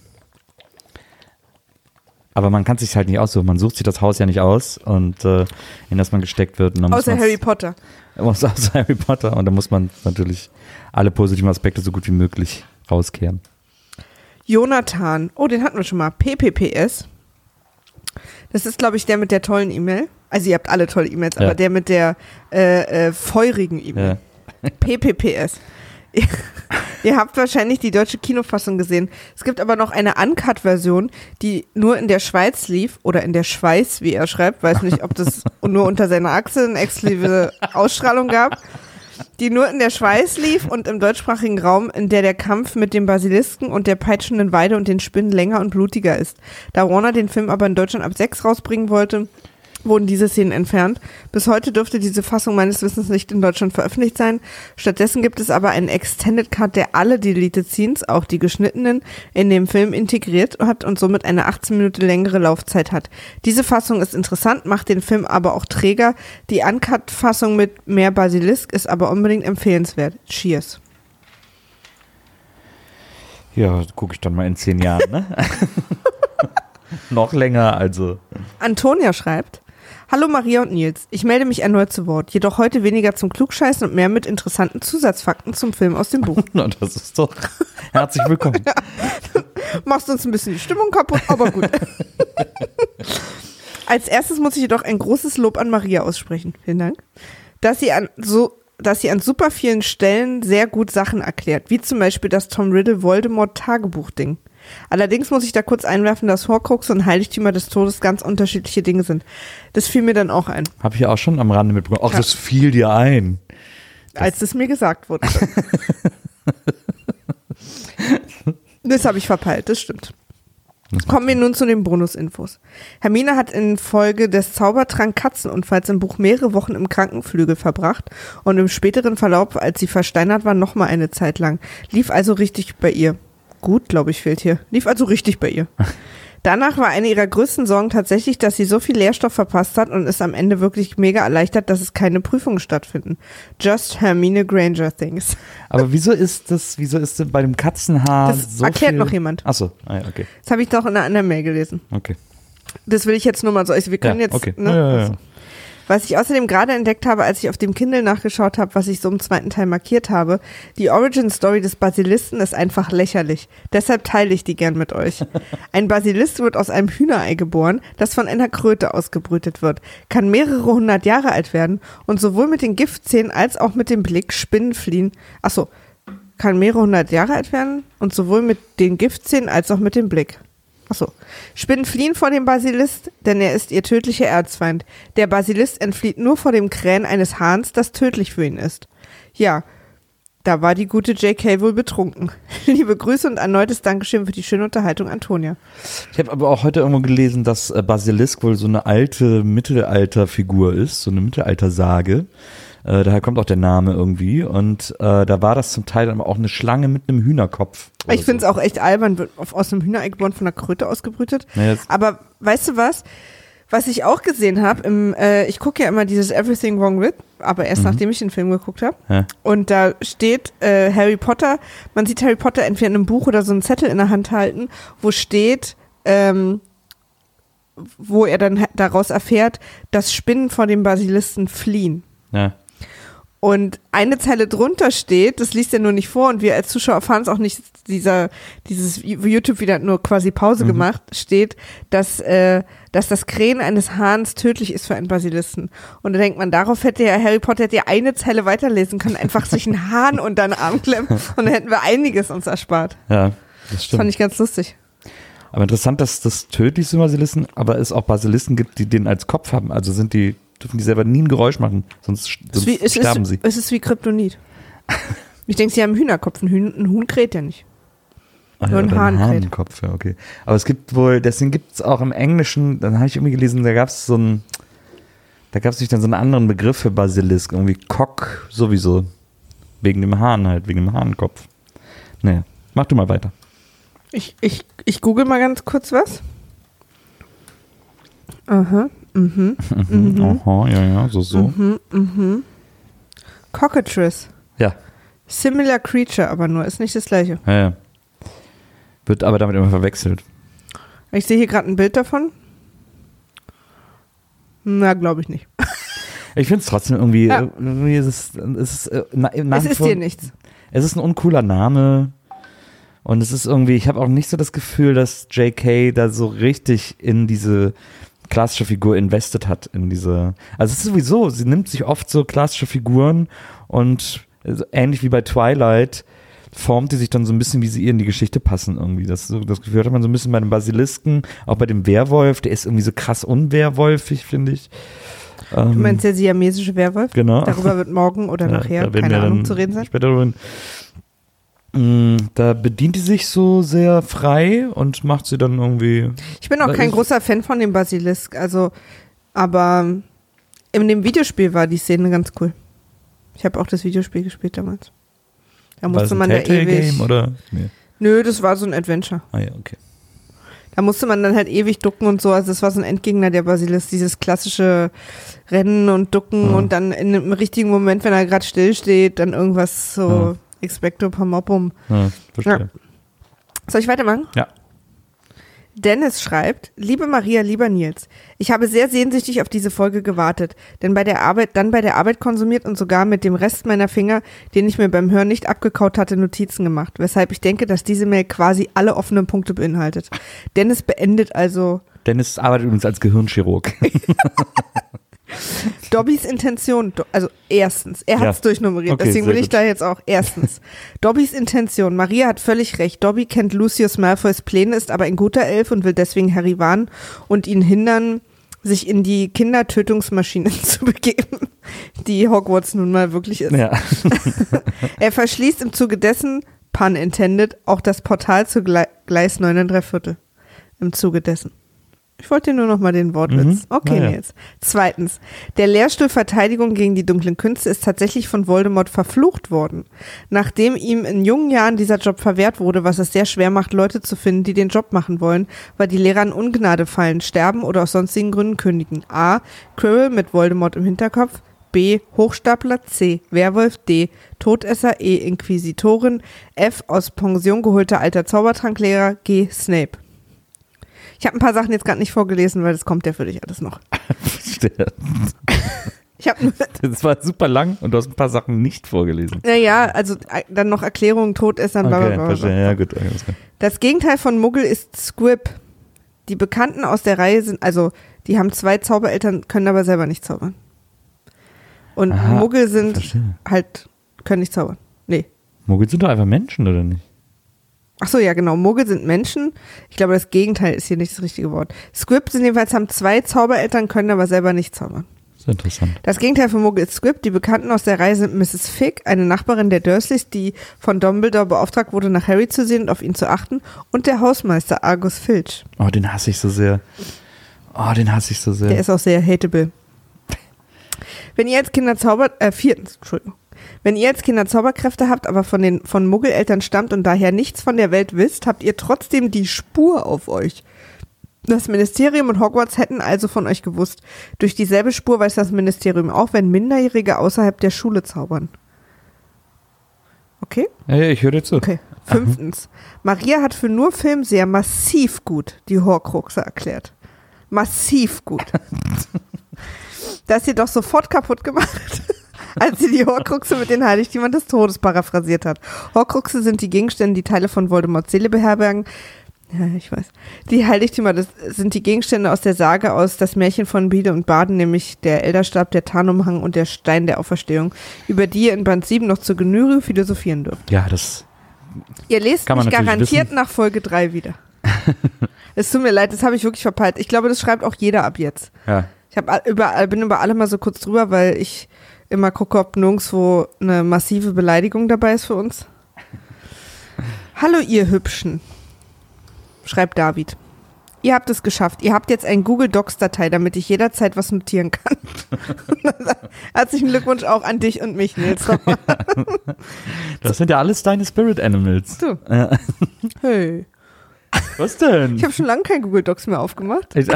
Aber man kann es sich halt nicht aussuchen. Man sucht sich das Haus ja nicht aus und äh, in das man gesteckt wird. Und dann Außer muss Harry Potter. Außer Harry Potter. Und da muss man natürlich alle positiven Aspekte so gut wie möglich rauskehren. Jonathan. Oh, den hatten wir schon mal. P P P S. Das ist, glaube ich, der mit der tollen E-Mail. Also ihr habt alle tolle E-Mails, ja. aber der mit der äh, äh, feurigen E-Mail. Ja. P P P S. Ihr habt wahrscheinlich die deutsche Kinofassung gesehen. Es gibt aber noch eine Uncut-Version, die nur in der Schweiz lief oder in der Schweiz, wie er schreibt. Weiß nicht, ob das nur unter seiner Achse eine exklusive Ausstrahlung gab. Die nur in der Schweiz lief und im deutschsprachigen Raum, in der der Kampf mit dem Basilisken und der peitschenden Weide und den Spinnen länger und blutiger ist. Da Warner den Film aber in Deutschland ab sechs rausbringen wollte, wurden diese Szenen entfernt. Bis heute dürfte diese Fassung meines Wissens nicht in Deutschland veröffentlicht sein. Stattdessen gibt es aber einen Extended Cut, der alle Deleted Scenes, auch die geschnittenen, in dem Film integriert hat und somit eine achtzehn Minuten längere Laufzeit hat. Diese Fassung ist interessant, macht den Film aber auch träger. Die Uncut-Fassung mit mehr Basilisk ist aber unbedingt empfehlenswert. Cheers. Ja, gucke ich dann mal in zehn Jahren, ne? Noch länger, also. Antonia schreibt: Hallo Maria und Nils, ich melde mich erneut zu Wort, jedoch heute weniger zum Klugscheißen und mehr mit interessanten Zusatzfakten zum Film aus dem Buch. Na, das ist doch herzlich willkommen. Ja. Machst uns ein bisschen die Stimmung kaputt, aber gut. Als erstes muss ich jedoch ein großes Lob an Maria aussprechen. Vielen Dank. Dass sie an so dass sie an super vielen Stellen sehr gut Sachen erklärt, wie zum Beispiel das Tom Riddle Voldemort-Tagebuch-Ding. Allerdings muss ich da kurz einwerfen, dass Horcrux und Heiligtümer des Todes ganz unterschiedliche Dinge sind. Das fiel mir dann auch ein. Habe ich auch schon am Rande mitbekommen. Ach, ja. Das fiel dir ein. Das Als es mir gesagt wurde. Das habe ich verpeilt, das stimmt. Kommen wir nun zu den Bonusinfos. Hermine hat in Folge des Zaubertrank-Katzenunfalls im Buch mehrere Wochen im Krankenflügel verbracht und im späteren Verlauf, als sie versteinert war, nochmal eine Zeit lang. Lief also richtig bei ihr. Gut, glaube ich, fehlt hier. Lief also richtig bei ihr. Danach war eine ihrer größten Sorgen tatsächlich, dass sie so viel Lehrstoff verpasst hat und ist am Ende wirklich mega erleichtert, dass es keine Prüfungen stattfinden. Just Hermine Granger things. Aber wieso ist das, wieso ist das bei dem Katzenhaar Das so erklärt viel? noch jemand. Achso, ah, ja, okay. Das habe ich doch in einer anderen Mail gelesen. Okay. Das will ich jetzt nur mal so. Also wir können Ja, jetzt. okay. Ne? Ja, ja, ja. Also. Was ich außerdem gerade entdeckt habe, als ich auf dem Kindle nachgeschaut habe, was ich so im zweiten Teil markiert habe, die Origin-Story des Basilisten ist einfach lächerlich. Deshalb teile ich die gern mit euch. Ein Basilist wird aus einem Hühnerei geboren, das von einer Kröte ausgebrütet wird, kann mehrere hundert Jahre alt werden und sowohl mit den Giftzähnen als auch mit dem Blick Spinnen fliehen. Achso, kann mehrere hundert Jahre alt werden und sowohl mit den Giftzähnen als auch mit dem Blick. Achso. Spinnen fliehen vor dem Basilist, denn er ist ihr tödlicher Erzfeind. Der Basilist entflieht nur vor dem Krähen eines Hahns, das tödlich für ihn ist. Ja, da war die gute J K wohl betrunken. Liebe Grüße und erneutes Dankeschön für die schöne Unterhaltung, Antonia. Ich habe aber auch heute irgendwo gelesen, dass äh, Basilisk wohl so eine alte Mittelalterfigur ist, so eine Mittelaltersage. Äh, daher kommt auch der Name irgendwie. Und äh, da war das zum Teil dann auch eine Schlange mit einem Hühnerkopf. Ich finde es auch echt albern, wird auf, aus einem Hühnerei geboren, von einer Kröte ausgebrütet. Ja, aber weißt du was? Was ich auch gesehen habe, im, äh, ich gucke ja immer dieses Everything Wrong With, aber erst Mhm. nachdem ich den Film geguckt habe. Ja. Und da steht äh, Harry Potter, man sieht Harry Potter entweder in einem Buch oder so einen Zettel in der Hand halten, wo steht, ähm, wo er dann daraus erfährt, dass Spinnen vor dem Basilisten fliehen. Ja. Und eine Zeile drunter steht, das liest er nur nicht vor und wir als Zuschauer erfahren es auch nicht, dieser, dieses YouTube-Video hat nur quasi Pause Mhm. gemacht, steht, dass, äh, dass das Krähen eines Hahns tödlich ist für einen Basilisten. Und da denkt man, darauf hätte ja Harry Potter hätte ja eine Zeile weiterlesen können, einfach sich einen Hahn unter den Arm klemmen und dann hätten wir einiges uns erspart. Ja, das Das stimmt. fand ich ganz lustig. Aber interessant, dass das tödlich sind Basilisten, aber es auch Basilisten gibt, die den als Kopf haben. Also sind die, dürfen die selber nie ein Geräusch machen, sonst, Es sonst ist, wie, es sterben ist, sie. es ist wie Kryptonit. Ich denke, sie haben einen Hühnerkopf, ein Huhn, ein Huhn kräht ja nicht. Ah, Nur ja, ein oder Hahn kräht. Hahnkopf, ja, okay. Aber es gibt wohl, deswegen gibt es auch im Englischen, dann habe ich irgendwie gelesen, da gab es so ein, da gab es nicht dann so einen anderen Begriff für Basilisk, irgendwie Cock sowieso. Wegen dem Hahn halt, wegen dem Hahnkopf. Naja, mach du mal weiter. Ich, ich, ich google mal ganz kurz was. Aha, mhm, Mhm. mhm, Aha, ja, ja, so, so. mhm, mhm. Cockatrice. Ja, Similar Creature, aber nur, ist nicht das gleiche. ja, ja. Wird aber damit immer verwechselt. Ich sehe hier gerade ein Bild davon. Na, glaube ich nicht. Ich finde es trotzdem irgendwie, Ja. irgendwie ist es, es ist, äh, na, nach Es wie ist vor- dir nichts. Es ist ein uncooler Name und es ist irgendwie, ich habe auch nicht so das Gefühl, dass J K da so richtig in diese klassische Figur invested hat, in diese, also es ist sowieso, sie nimmt sich oft so klassische Figuren und also ähnlich wie bei Twilight formt die sich dann so ein bisschen, wie sie ihr in die Geschichte passen irgendwie. Das, so, das Gefühl hat man so ein bisschen bei dem Basilisken, auch bei dem Werwolf, der ist irgendwie so krass unwerwolfig, finde ich. Du Ähm, meinst der siamesische Werwolf? Genau. Darüber wird morgen oder Ja, nachher, da werden keine wir Ahnung, dann zu reden sein. Später drüber. Mm, Da bedient die sich so sehr frei und macht sie dann irgendwie. Ich bin auch Da kein ist- großer Fan von dem Basilisk, also, aber in dem Videospiel war die Szene ganz cool. Ich habe auch das Videospiel gespielt damals. Da War das musste ein man da Telltale ewig. Game oder? Nee. Nö, das war so ein Adventure. Ah ja, okay. Da musste man dann halt ewig ducken und so. Also das war so ein Endgegner der Basilisk, dieses klassische Rennen und Ducken Ja. und dann in einem richtigen Moment, wenn er gerade still steht, dann irgendwas so Ja. Expecto Pomopum. Ja, verstehe. Soll ich weitermachen? Ja. Dennis schreibt, liebe Maria, lieber Nils, ich habe sehr sehnsüchtig auf diese Folge gewartet, denn bei der Arbeit, dann bei der Arbeit konsumiert und sogar mit dem Rest meiner Finger, den ich mir beim Hören nicht abgekaut hatte, Notizen gemacht, weshalb ich denke, dass diese Mail quasi alle offenen Punkte beinhaltet. Dennis beendet also... Dennis arbeitet übrigens als Gehirnchirurg. Dobbys Intention, also erstens, er hat es ja. durchnummeriert, okay, deswegen will ich gut. da jetzt auch, erstens, Dobbys Intention, Maria hat völlig recht, Dobby kennt Lucius Malfoys Pläne, ist aber ein guter Elf und will deswegen Harry warnen und ihn hindern, sich in die Kindertötungsmaschine zu begeben, die Hogwarts nun mal wirklich ist. Ja. Er verschließt im Zuge dessen, pun intended, auch das Portal zu Gle- Gleis neun und drei Viertel. Im Zuge dessen. Ich wollte dir nur noch mal den Wortwitz. Mhm. Okay, ja. Nils. Zweitens, der Lehrstuhl Verteidigung gegen die dunklen Künste ist tatsächlich von Voldemort verflucht worden. Nachdem ihm in jungen Jahren dieser Job verwehrt wurde, was es sehr schwer macht, Leute zu finden, die den Job machen wollen, weil die Lehrer in Ungnade fallen, sterben oder aus sonstigen Gründen kündigen. A. Quirrell mit Voldemort im Hinterkopf. B. Hochstapler. C. Werwolf. D. Todesser. E. Inquisitorin. F. Aus Pension geholter alter Zaubertranklehrer. G. Snape. Ich habe ein paar Sachen jetzt gerade nicht vorgelesen, weil das kommt ja für dich alles noch. Ich hab nur das war super lang und du hast ein paar Sachen nicht vorgelesen. Naja, also dann noch Erklärungen, Todessern, bla okay, bla bla. Verstehe. Ja, gut. Das Gegenteil von Muggel ist Squib. Die Bekannten aus der Reihe sind, also die haben zwei Zaubereltern, können aber selber nicht zaubern. Und Aha, Muggel sind verstehe. halt, können nicht zaubern. Nee. Muggel sind doch einfach Menschen, oder nicht? Ach so, ja genau, Muggel sind Menschen. Ich glaube, das Gegenteil ist hier nicht das richtige Wort. Squib sind jedenfalls, haben zwei Zaubereltern, können aber selber nicht zaubern. Das ist interessant. Das Gegenteil von Muggel ist Squib. Die Bekannten aus der Reihe sind Misses Figg, eine Nachbarin der Dursleys, die von Dumbledore beauftragt wurde, nach Harry zu sehen und auf ihn zu achten, und der Hausmeister Argus Filch. Oh, den hasse ich so sehr. Oh, den hasse ich so sehr. Der ist auch sehr hateable. Wenn ihr als Kinder zaubert, äh, viertens, Entschuldigung. Wenn ihr als Kinder Zauberkräfte habt, aber von den von Muggeleltern stammt und daher nichts von der Welt wisst, habt ihr trotzdem die Spur auf euch. Das Ministerium und Hogwarts hätten also von euch gewusst. Durch dieselbe Spur weiß das Ministerium auch, wenn Minderjährige außerhalb der Schule zaubern. Okay? Ja, ja, ich höre dir zu. Okay. Fünftens. Maria hat für nur Filmseher massiv gut die Horcruxe erklärt. Massiv gut. Das sie doch sofort kaputt gemacht, als sie die Horcruxe mit den Heiligtümern des Todes paraphrasiert hat. Horcruxe sind die Gegenstände, die Teile von Voldemorts Seele beherbergen. Ja, ich weiß. Die Heiligtümer das sind die Gegenstände aus der Sage aus Das Märchen von Bede und Baden, nämlich der Elderstab, der Tarnumhang und der Stein der Auferstehung, über die ihr in Band sieben noch zu Genüge philosophieren dürft. Ja, das Ihr lest mich garantiert wissen. Nach Folge drei wieder. Es tut mir leid, das habe ich wirklich verpeilt. Ich glaube, das schreibt auch jeder ab jetzt. Ja. Ich hab überall, bin über alle mal so kurz drüber, weil ich immer gucke, ob nirgendwo eine massive Beleidigung dabei ist für uns. Hallo ihr Hübschen, schreibt David. Ihr habt es geschafft. Ihr habt jetzt ein Google Docs-Datei, damit ich jederzeit was notieren kann. Herzlichen Glückwunsch auch an dich und mich, Nils. Das sind ja alles deine Spirit Animals. Du. Ja. Hey. Was denn? Ich habe schon lange kein Google Docs mehr aufgemacht. Ich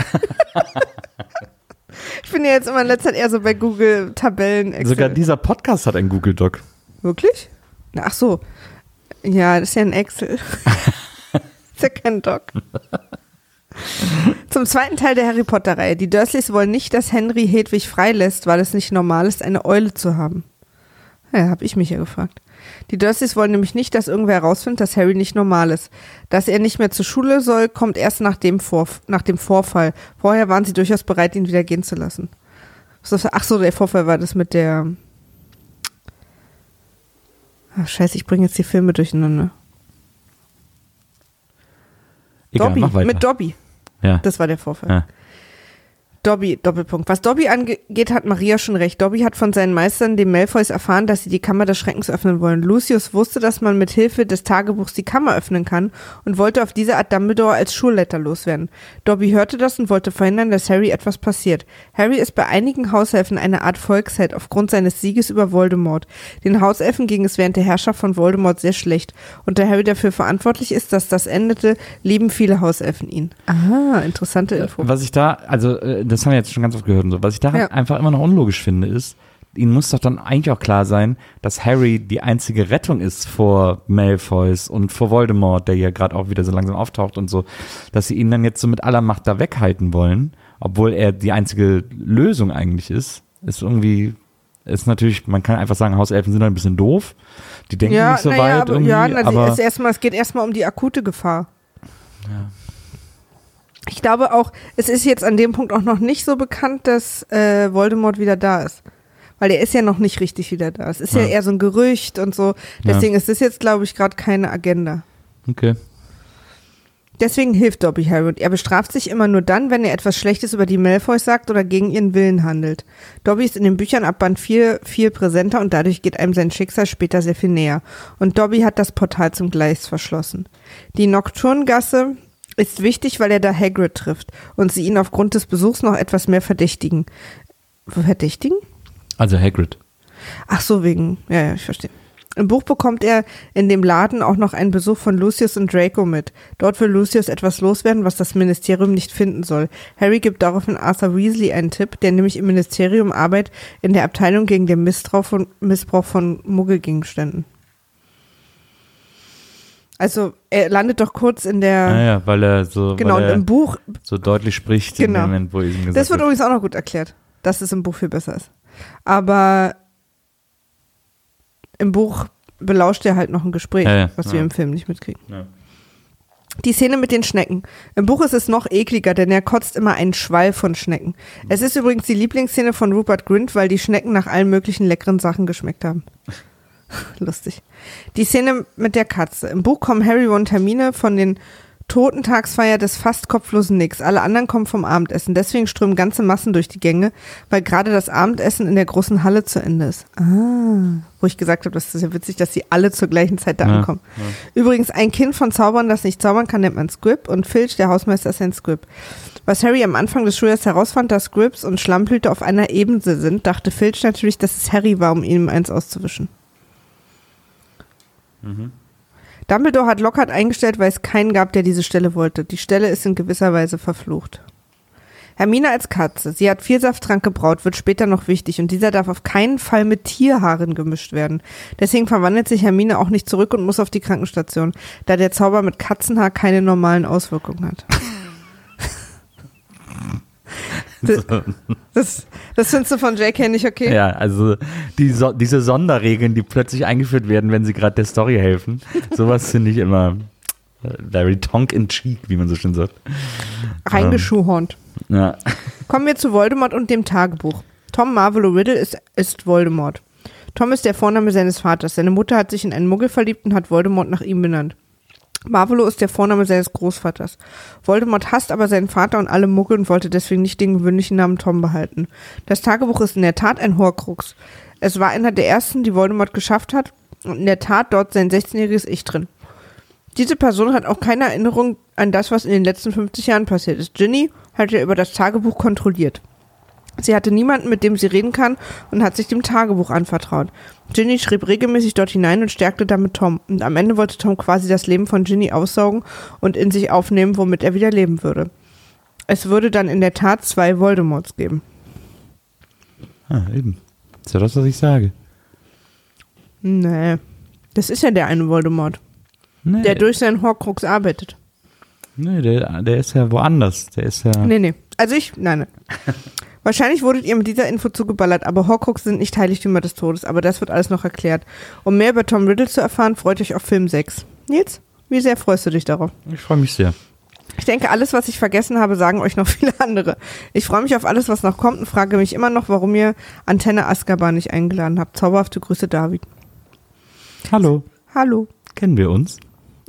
bin ja jetzt immer in letzter Zeit eher so bei Google Tabellen. Excel. Sogar dieser Podcast hat ein Google Doc. Wirklich? Ach so. Ja, das ist ja ein Excel. Das ist ja kein Doc. Zum zweiten Teil der Harry Potter-Reihe. Die Dursleys wollen nicht, dass Henry Hedwig freilässt, weil es nicht normal ist, eine Eule zu haben. Ja, habe ich mich ja gefragt. Die Dursleys wollen nämlich nicht, dass irgendwer herausfindet, dass Harry nicht normal ist. Dass er nicht mehr zur Schule soll, kommt erst nach dem, Vorf- nach dem Vorfall. Vorher waren sie durchaus bereit, ihn wieder gehen zu lassen. Ach so, der Vorfall war das mit der... Ach, scheiße, ich bringe jetzt die Filme durcheinander. Egal, Dobby, mach weiter. mit Dobby. Ja. Das war der Vorfall. Ja. Dobby, Doppelpunkt. Was Dobby angeht, hat Maria schon recht. Dobby hat von seinen Meistern, den Malfoys, erfahren, dass sie die Kammer des Schreckens öffnen wollen. Lucius wusste, dass man mit Hilfe des Tagebuchs die Kammer öffnen kann und wollte auf diese Art Dumbledore als Schulleiter loswerden. Dobby hörte das und wollte verhindern, dass Harry etwas passiert. Harry ist bei einigen Hauselfen eine Art Volksheld aufgrund seines Sieges über Voldemort. Den Hauselfen ging es während der Herrschaft von Voldemort sehr schlecht. Und da Harry dafür verantwortlich ist, dass das endete, lieben viele Hauselfen ihn. Aha, interessante Info. Was ich da, also das haben wir jetzt schon ganz oft gehört und so, was ich da ja. einfach immer noch unlogisch finde, ist, ihnen muss doch dann eigentlich auch klar sein, dass Harry die einzige Rettung ist vor Malfoys und vor Voldemort, der ja gerade auch wieder so langsam auftaucht und so, dass sie ihn dann jetzt so mit aller Macht da weghalten wollen, obwohl er die einzige Lösung eigentlich ist, ist irgendwie, ist natürlich, man kann einfach sagen, Hauselfen sind ein bisschen doof, die denken ja, nicht so naja, weit aber, irgendwie, ja, also aber es, erstmal, es geht erstmal um die akute Gefahr. ja. Ich glaube auch, es ist jetzt an dem Punkt auch noch nicht so bekannt, dass äh, Voldemort wieder da ist. Weil er ist ja noch nicht richtig wieder da. Es ist ja, ja eher so ein Gerücht und so. Deswegen ja. ist das jetzt, glaube ich, gerade keine Agenda. Okay. Deswegen hilft Dobby Harry und er bestraft sich immer nur dann, wenn er etwas Schlechtes über die Malfoys sagt oder gegen ihren Willen handelt. Dobby ist in den Büchern ab Band vier viel präsenter und dadurch geht einem sein Schicksal später sehr viel näher. Und Dobby hat das Portal zum Gleis verschlossen. Die Nocturngasse ist wichtig, weil er da Hagrid trifft und sie ihn aufgrund des Besuchs noch etwas mehr verdächtigen. Verdächtigen? Also Hagrid. Ach so, wegen, ja, ja, ich verstehe. Im Buch bekommt er in dem Laden auch noch einen Besuch von Lucius und Draco mit. Dort will Lucius etwas loswerden, was das Ministerium nicht finden soll. Harry gibt daraufhin Arthur Weasley einen Tipp, der nämlich im Ministerium Arbeit in der Abteilung gegen den Missbrauch von, Missbrauch von Muggelgegenständen. Also er landet doch kurz in der... Naja, weil er so, genau, weil er im Buch, so deutlich spricht genau. in dem Moment, wo ich ihm gesagt Das wird habe. übrigens auch noch gut erklärt, dass es im Buch viel besser ist. Aber im Buch belauscht er halt noch ein Gespräch, ja, ja, was ja. wir im Film nicht mitkriegen. Ja. Die Szene mit den Schnecken. Im Buch ist es noch ekliger, denn er kotzt immer einen Schwall von Schnecken. Es ist übrigens die Lieblingsszene von Rupert Grint, weil die Schnecken nach allen möglichen leckeren Sachen geschmeckt haben. Lustig. Die Szene mit der Katze. Im Buch kommen Harry, Ron und Hermine von den Totentagsfeier des fast kopflosen Nicks. Alle anderen kommen vom Abendessen. Deswegen strömen ganze Massen durch die Gänge, weil gerade das Abendessen in der großen Halle zu Ende ist. Ah, wo ich gesagt habe, das ist ja witzig, dass sie alle zur gleichen Zeit da ja, ankommen. Ja. Übrigens, ein Kind von Zaubern, das nicht zaubern kann, nennt man Squib und Filch, der Hausmeister, ist ein Squib. Was Harry am Anfang des Schuljahres herausfand, dass Squibs und Schlammpilze auf einer Ebene sind, dachte Filch natürlich, dass es Harry war, um ihm eins auszuwischen. Mhm. Dumbledore hat Lockhart eingestellt, weil es keinen gab, der diese Stelle wollte. Die Stelle ist in gewisser Weise verflucht. Hermine als Katze. Sie hat Vielsafttrank gebraut, wird später noch wichtig und dieser darf auf keinen Fall mit Tierhaaren gemischt werden. Deswegen verwandelt sich Hermine auch nicht zurück und muss auf die Krankenstation, da der Zauber mit Katzenhaar keine normalen Auswirkungen hat. Das, das, das findest du von J K nicht okay? Ja, also die so, diese Sonderregeln, die plötzlich eingeführt werden, wenn sie gerade der Story helfen, sowas finde ich immer very tongue-in-cheek, wie man so schön sagt. Reingeschuhhornt. Ähm, ja. Kommen wir zu Voldemort und dem Tagebuch. Tom Marvolo Riddle ist, ist Voldemort. Tom ist der Vorname seines Vaters. Seine Mutter hat sich in einen Muggel verliebt und hat Voldemort nach ihm benannt. Marvolo ist der Vorname seines Großvaters. Voldemort hasst aber seinen Vater und alle Muggel und wollte deswegen nicht den gewöhnlichen Namen Tom behalten. Das Tagebuch ist in der Tat ein Horcrux. Es war einer der ersten, die Voldemort geschafft hat und in der Tat dort sein sechzehnjähriges Ich drin. Diese Person hat auch keine Erinnerung an das, was in den letzten fünfzig Jahren passiert ist. Ginny hat ja über das Tagebuch kontrolliert. Sie hatte niemanden, mit dem sie reden kann und hat sich dem Tagebuch anvertraut. Ginny schrieb regelmäßig dort hinein und stärkte damit Tom. Und am Ende wollte Tom quasi das Leben von Ginny aussaugen und in sich aufnehmen, womit er wieder leben würde. Es würde dann in der Tat zwei Voldemorts geben. Ah, eben. Das ist ja das, was ich sage. Nee, das ist ja der eine Voldemort, Nee, der durch seinen Horcrux arbeitet. nee der, der ist ja woanders. Der ist ja... Nee, nee. Also ich, nein, nein. Wahrscheinlich wurdet ihr mit dieser Info zugeballert, aber Horcrux sind nicht Heiligtümer des Todes, aber das wird alles noch erklärt. Um mehr über Tom Riddle zu erfahren, freut euch auf Film sechs. Nils, wie sehr freust du dich darauf? Ich freue mich sehr. Ich denke, alles, was ich vergessen habe, sagen euch noch viele andere. Ich freue mich auf alles, was noch kommt und frage mich immer noch, warum ihr Antenne Azkaban nicht eingeladen habt. Zauberhafte Grüße, David. Hallo. Hallo. Kennen wir uns?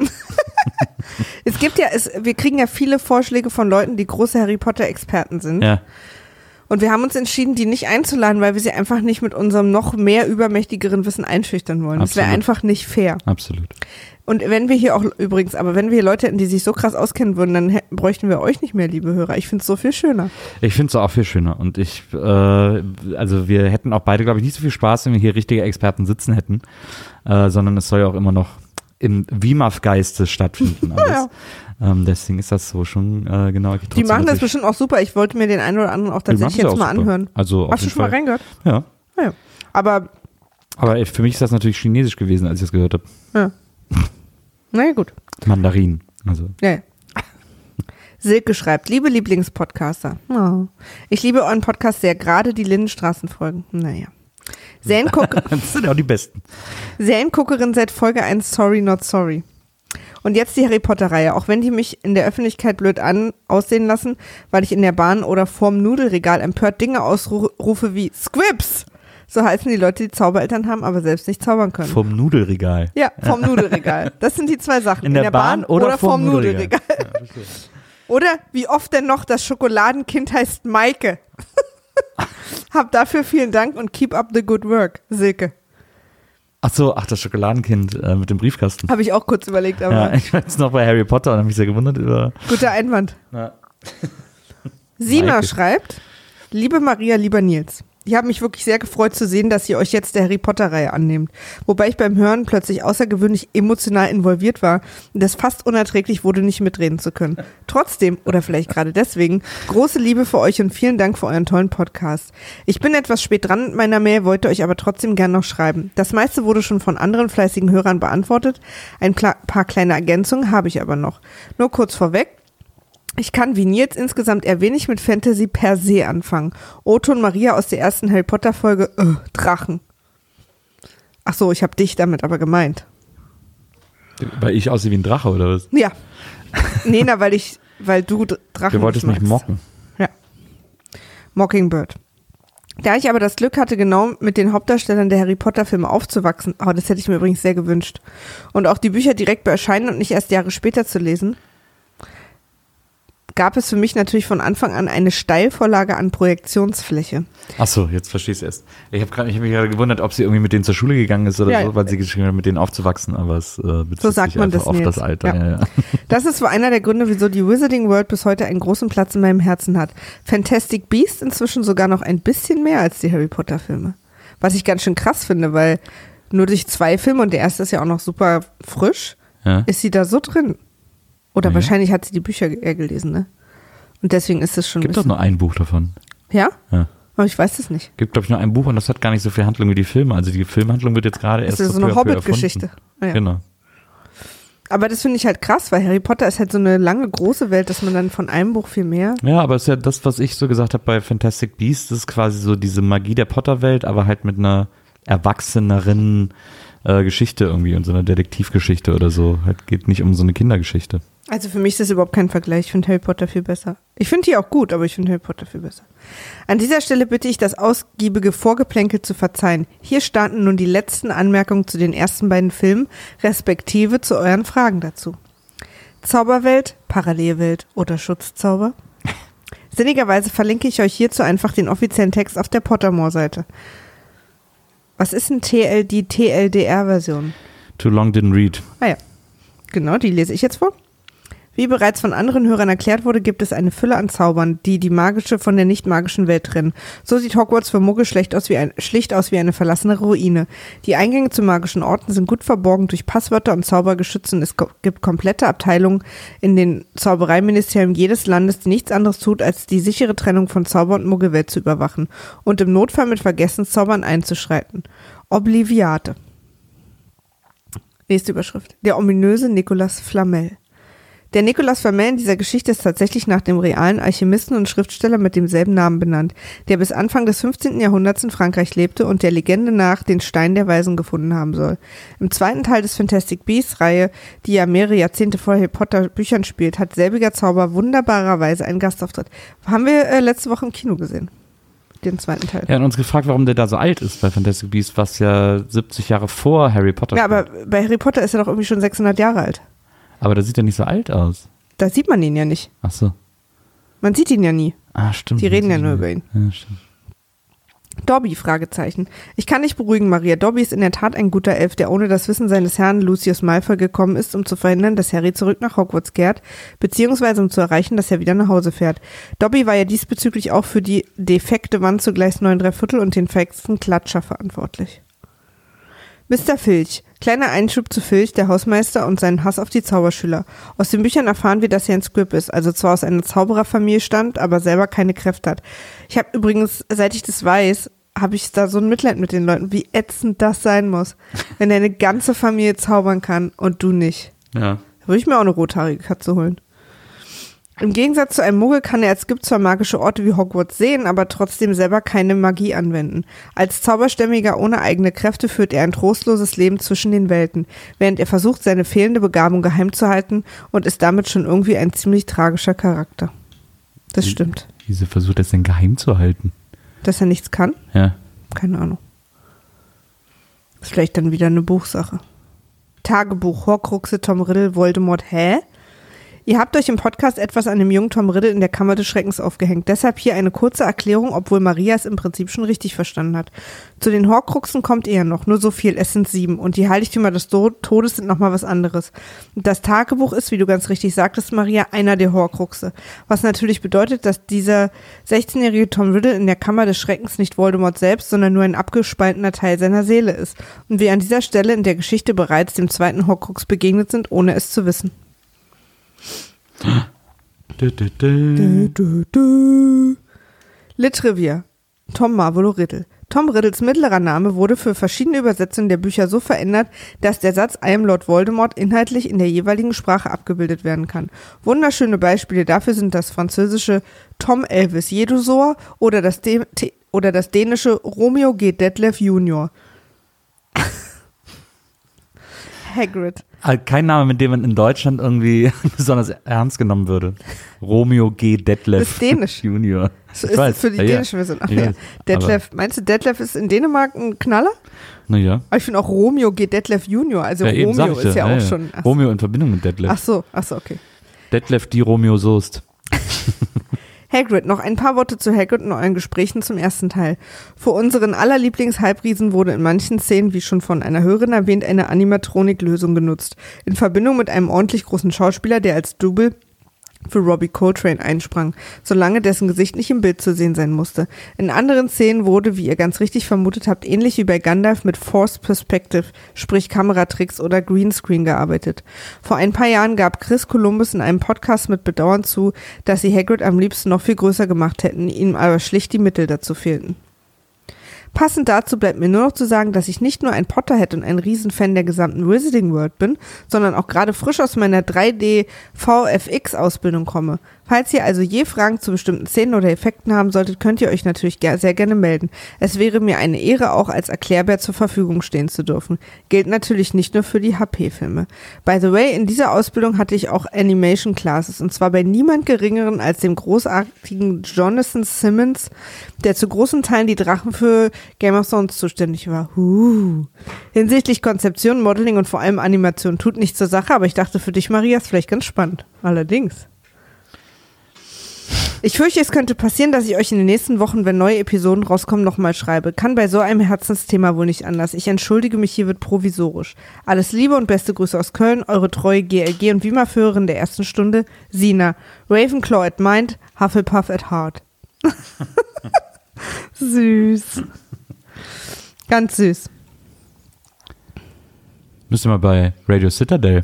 Es gibt ja, es, wir kriegen ja viele Vorschläge von Leuten, die große Harry Potter-Experten sind. Ja. Und wir haben uns entschieden, die nicht einzuladen, weil wir sie einfach nicht mit unserem noch mehr übermächtigeren Wissen einschüchtern wollen. Absolut. Das wäre einfach nicht fair. Absolut. Und wenn wir hier auch, übrigens, aber wenn wir hier Leute hätten, die sich so krass auskennen würden, dann hätten, bräuchten wir euch nicht mehr, liebe Hörer. Ich finde es so viel schöner. Ich finde es auch viel schöner. Und ich, äh, also wir hätten auch beide, glaube ich, nicht so viel Spaß, wenn wir hier richtige Experten sitzen hätten, äh, sondern es soll ja auch immer noch im W M A F-Geiste stattfinden alles. Ja. Ähm, deswegen ist das so schon äh, genau. Die machen das bestimmt auch super. Ich wollte mir den einen oder anderen auch tatsächlich jetzt mal super. anhören. Also Hast du schon Fall. mal reingehört? Ja. Ah, ja. Aber, Aber für mich ist das natürlich chinesisch gewesen, als ich das gehört habe. ja. Naja, gut. Mandarin. Also. Ja, ja. Silke schreibt, liebe Lieblingspodcaster. Oh. Ich liebe euren Podcast sehr, gerade die Lindenstraßenfolgen. Naja. Seriengucker- Das sind auch die besten. Serienguckerin seit Folge eins, Sorry Not Sorry. Und jetzt die Harry Potter-Reihe, auch wenn die mich in der Öffentlichkeit blöd an aussehen lassen, weil ich in der Bahn oder vorm Nudelregal empört Dinge ausrufe wie Squibs. So heißen die Leute, die Zaubereltern haben, aber selbst nicht zaubern können. Vom Nudelregal. Ja, vom Nudelregal. Das sind die zwei Sachen. In der Bahn oder vorm Nudelregal. Ja, Oder wie oft denn noch das Schokoladenkind heißt Maike. Hab dafür vielen Dank und keep up the good work, Silke. Ach so, ach, das Schokoladenkind äh, mit dem Briefkasten. Habe ich auch kurz überlegt, aber Ja, ich war jetzt noch bei Harry Potter und habe mich sehr gewundert über. guter Einwand. Ja. Sina Maike. schreibt, liebe Maria, lieber Nils, ich habe mich wirklich sehr gefreut zu sehen, dass ihr euch jetzt der Harry Potter-Reihe annehmt. Wobei ich beim Hören plötzlich außergewöhnlich emotional involviert war und es fast unerträglich wurde, nicht mitreden zu können. Trotzdem, oder vielleicht gerade deswegen, große Liebe für euch und vielen Dank für euren tollen Podcast. Ich bin etwas spät dran mit meiner Mail, wollte euch aber trotzdem gern noch schreiben. Das meiste wurde schon von anderen fleißigen Hörern beantwortet. Ein paar kleine Ergänzungen habe ich aber noch. Nur kurz vorweg. Ich kann wie Nils insgesamt eher wenig mit Fantasy per se anfangen. Otto und Maria aus der ersten Harry Potter Folge, äh, Drachen. Ach so, ich habe dich damit aber gemeint. Weil ich aussehe wie ein Drache, oder was? Ja. Nee, na, weil ich, weil du D- Drachen Du wolltest mich magst. mocken. Ja. Mockingbird. Da ich aber das Glück hatte, genau mit den Hauptdarstellern der Harry Potter Filme aufzuwachsen, oh, das hätte ich mir übrigens sehr gewünscht, und auch die Bücher direkt bei Erscheinen und nicht erst Jahre später zu lesen, gab es für mich natürlich von Anfang an eine Steilvorlage an Projektionsfläche. Ach so, jetzt verstehe ich es erst. Ich habe hab mich gerade gewundert, ob sie irgendwie mit denen zur Schule gegangen ist oder Ja. so, weil sie geschrieben hat, mit denen aufzuwachsen, aber es äh, bezieht So sagt sich man einfach das, auf Nils. das Alter. Ja. Ja. Ja, Das ist wohl einer der Gründe, wieso die Wizarding World bis heute einen großen Platz in meinem Herzen hat. Fantastic Beasts inzwischen sogar noch ein bisschen mehr als die Harry Potter Filme. Was ich ganz schön krass finde, weil nur durch zwei Filme, und der erste ist ja auch noch super frisch, Ja. ist sie da so drin. Oder Ja. wahrscheinlich hat sie die Bücher eher gelesen, ne? Und deswegen ist es schon Gibt ein doch bisschen. nur ein Buch davon. Ja? Ja. Aber ich weiß es nicht. Gibt, glaube ich, nur ein Buch und das hat gar nicht so viel Handlung wie die Filme. Also die Filmhandlung wird jetzt gerade erst Das ist so peu eine à peu Hobbit-Geschichte. erfunden. Ah, ja. Genau. Aber das finde ich halt krass, weil Harry Potter ist halt so eine lange, große Welt, dass man dann von einem Buch viel mehr. Ja, aber es ist ja das, was ich so gesagt habe bei Fantastic Beasts, das ist quasi so diese Magie der Potter-Welt, aber halt mit einer erwachseneren äh, Geschichte irgendwie und so einer Detektivgeschichte oder so. Halt geht nicht um so eine Kindergeschichte. Also für mich ist das überhaupt kein Vergleich. Ich finde Harry Potter viel besser. Ich finde die auch gut, aber ich finde Harry Potter viel besser. An dieser Stelle bitte ich, das ausgiebige Vorgeplänkel zu verzeihen. Hier starten nun die letzten Anmerkungen zu den ersten beiden Filmen, respektive zu euren Fragen dazu. Zauberwelt, Parallelwelt oder Schutzzauber? Sinnigerweise verlinke ich euch hierzu einfach den offiziellen Text auf der Pottermore-Seite. Was ist ein T L D, T L D R-Version? Too long didn't read. Ah ja, genau, die lese ich jetzt vor. Wie bereits von anderen Hörern erklärt wurde, gibt es eine Fülle an Zaubern, die die magische von der nicht magischen Welt trennen. So sieht Hogwarts für Muggel schlecht aus wie ein, schlicht aus wie eine verlassene Ruine. Die Eingänge zu magischen Orten sind gut verborgen durch Passwörter und Zaubergeschütze und es ko- gibt komplette Abteilungen in den Zaubereiministerien jedes Landes, die nichts anderes tut, als die sichere Trennung von Zauber und Muggelwelt zu überwachen und im Notfall mit Vergessenszaubern einzuschreiten. Obliviate. Nächste Überschrift. Der ominöse Nicolas Flamel. Der Nicolas Flamel in dieser Geschichte ist tatsächlich nach dem realen Alchemisten und Schriftsteller mit demselben Namen benannt, der bis Anfang des fünfzehnten Jahrhunderts in Frankreich lebte und der Legende nach den Stein der Weisen gefunden haben soll. Im zweiten Teil des Fantastic Beasts-Reihe, die ja mehrere Jahrzehnte vor Harry Potter Büchern spielt, hat selbiger Zauber wunderbarerweise einen Gastauftritt. Haben wir äh, letzte Woche im Kino gesehen. Den zweiten Teil. Er hat uns gefragt, warum der da so alt ist bei Fantastic Beasts, was ja siebzig Jahre vor Harry Potter Ja, spielt. aber bei Harry Potter ist er doch irgendwie schon sechshundert Jahre alt. Aber da sieht er nicht so alt aus. Da sieht man ihn ja nicht. Ach so. Man sieht ihn ja nie. Ah, stimmt. Die reden ja nur über ihn. Ja, stimmt. Dobby, Fragezeichen. Ich kann dich beruhigen, Maria. Dobby ist in der Tat ein guter Elf, der ohne das Wissen seines Herrn Lucius Malfoy gekommen ist, um zu verhindern, dass Harry zurück nach Hogwarts kehrt, beziehungsweise um zu erreichen, dass er wieder nach Hause fährt. Dobby war ja diesbezüglich auch für die defekte Wand zu Gleis neun Dreiviertel und den verhexten Klatscher verantwortlich. Mister Filch. Kleiner Einschub zu Filch, der Hausmeister und seinen Hass auf die Zauberschüler. Aus den Büchern erfahren wir, dass er ein Squib ist, also zwar aus einer Zaubererfamilie stammt, aber selber keine Kräfte hat. Ich habe übrigens, seit ich das weiß, habe ich da so ein Mitleid mit den Leuten, wie ätzend das sein muss, wenn deine ganze Familie zaubern kann und du nicht. Ja. Da würde ich mir auch eine rothaarige Katze holen. Im Gegensatz zu einem Muggel kann er als gibt zwar magische Orte wie Hogwarts sehen, aber trotzdem selber keine Magie anwenden. Als Zauberstämmiger ohne eigene Kräfte führt er ein trostloses Leben zwischen den Welten, während er versucht, seine fehlende Begabung geheim zu halten und ist damit schon irgendwie ein ziemlich tragischer Charakter. Das Wie, stimmt. Wieso versucht er es denn geheim zu halten? Dass er nichts kann? Ja. Keine Ahnung. Ist vielleicht dann wieder eine Buchsache. Tagebuch, Horcruxe, Tom Riddle, Voldemort, hä? Ihr habt euch im Podcast etwas an dem jungen Tom Riddle in der Kammer des Schreckens aufgehängt. Deshalb hier eine kurze Erklärung, obwohl Maria es im Prinzip schon richtig verstanden hat. Zu den Horcruxen kommt eher noch, nur so viel, es sind sieben. Und die Heiligtümer des Todes sind nochmal was anderes. Das Tagebuch ist, wie du ganz richtig sagtest, Maria, einer der Horcruxe. Was natürlich bedeutet, dass dieser sechzehnjährige Tom Riddle in der Kammer des Schreckens nicht Voldemort selbst, sondern nur ein abgespaltener Teil seiner Seele ist. Und wir an dieser Stelle in der Geschichte bereits dem zweiten Horcrux begegnet sind, ohne es zu wissen. Du, du, du. Du, du, du. Litrevier. Tom Marvolo Riddle. Tom Riddles mittlerer Name wurde für verschiedene Übersetzungen der Bücher so verändert, dass der Satz I am Lord Voldemort inhaltlich in der jeweiligen Sprache abgebildet werden kann. Wunderschöne Beispiele dafür sind das französische Tom Elvis Jedusor oder das, De- oder das dänische Romeo G. Detlef Junior Hagrid. Kein Name, mit dem man in Deutschland irgendwie besonders ernst genommen würde. Romeo G. Detlef Das ist dänisch. Junior. Das Ich ist weiß. für die Ja, ja. dänische Version. Ach, Ja, ja. Detlef, meinst du, Detlef ist in Dänemark ein Knaller? Naja. Aber ich finde auch Romeo geht Detlef Junior. Also Ja, eben, sag Romeo ich ist ja, ja, auch ja. schon. Ach, Romeo in Verbindung mit Detlef. ach so, ach so, okay. Detlef die Romeo Soest. Hagrid, noch ein paar Worte zu Hagrid in euren Gesprächen zum ersten Teil. Für unseren aller Lieblings-Halbriesen wurde in manchen Szenen, wie schon von einer Hörerin erwähnt, eine Animatronik-Lösung genutzt. In Verbindung mit einem ordentlich großen Schauspieler, der als Double für Robbie Coltrane einsprang, solange dessen Gesicht nicht im Bild zu sehen sein musste. In anderen Szenen wurde, wie ihr ganz richtig vermutet habt, ähnlich wie bei Gandalf mit Forced Perspective, sprich Kameratricks oder Greenscreen gearbeitet. Vor ein paar Jahren gab Chris Columbus in einem Podcast mit Bedauern zu, dass sie Hagrid am liebsten noch viel größer gemacht hätten, ihm aber schlicht die Mittel dazu fehlten. Passend dazu bleibt mir nur noch zu sagen, dass ich nicht nur ein Potterhead und ein Riesenfan der gesamten Wizarding World bin, sondern auch gerade frisch aus meiner drei D V F X-Ausbildung komme. Falls ihr also je Fragen zu bestimmten Szenen oder Effekten haben solltet, könnt ihr euch natürlich ger- sehr gerne melden. Es wäre mir eine Ehre, auch als Erklärbär zur Verfügung stehen zu dürfen. Gilt natürlich nicht nur für die H P-Filme. By the way, in dieser Ausbildung hatte ich auch Animation Classes, und zwar bei niemand Geringeren als dem großartigen Jonathan Simmons, der zu großen Teilen die Drachen für Game of Thrones zuständig war. Uh. Hinsichtlich Konzeption, Modeling und vor allem Animation tut nichts zur Sache, aber ich dachte, für dich, Maria, ist vielleicht ganz spannend. Allerdings. Ich fürchte, es könnte passieren, dass ich euch in den nächsten Wochen, wenn neue Episoden rauskommen, nochmal schreibe. Kann bei so einem Herzensthema wohl nicht anders. Ich entschuldige mich hiermit provisorisch. Alles Liebe und beste Grüße aus Köln, eure treue G L G und WIMA-Führerin der ersten Stunde, Sina. Ravenclaw at mind, Hufflepuff at heart. Süß. Ganz süß. Müsst ihr mal bei Radio Citadel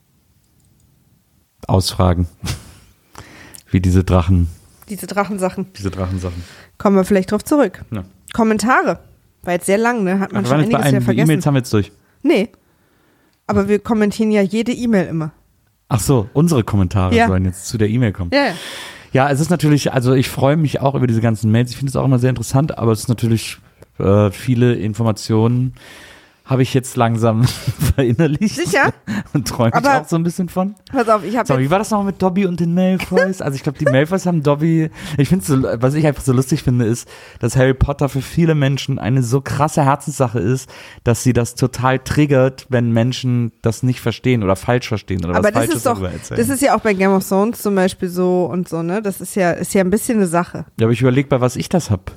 ausfragen, wie diese Drachen, Diese Drachensachen. diese Drachensachen. Kommen wir vielleicht drauf zurück. Ja. Kommentare. War jetzt sehr lang, ne? Hat man Wir schon waren jetzt bei einiges ja einem, die vergessen. E-Mails haben wir jetzt durch. Nee. Aber wir kommentieren ja jede E-Mail immer. Ach so, unsere Kommentare Ja. sollen jetzt zu der E-Mail kommen. Ja, ja. Ja, es ist natürlich, also ich freue mich auch über diese ganzen Mails. Ich finde es auch immer sehr interessant, aber es ist natürlich äh, viele Informationen habe ich jetzt langsam verinnerlicht. Sicher? Und träume ich Aber- auch so ein bisschen von. Pass auf, ich habe So, wie war das noch mit Dobby und den Malfoys? Also ich glaube, die Malfoys haben Dobby, ich finde so, was ich einfach so lustig finde, ist, dass Harry Potter für viele Menschen eine so krasse Herzenssache ist, dass sie das total triggert, wenn Menschen das nicht verstehen oder falsch verstehen oder aber was das Falsches ist doch, darüber erzählen. das ist ja auch bei Game of Thrones zum Beispiel so und so, ne? Das ist ja, ist ja ein bisschen eine Sache. Ja, aber ich überlege, bei was ich das hab.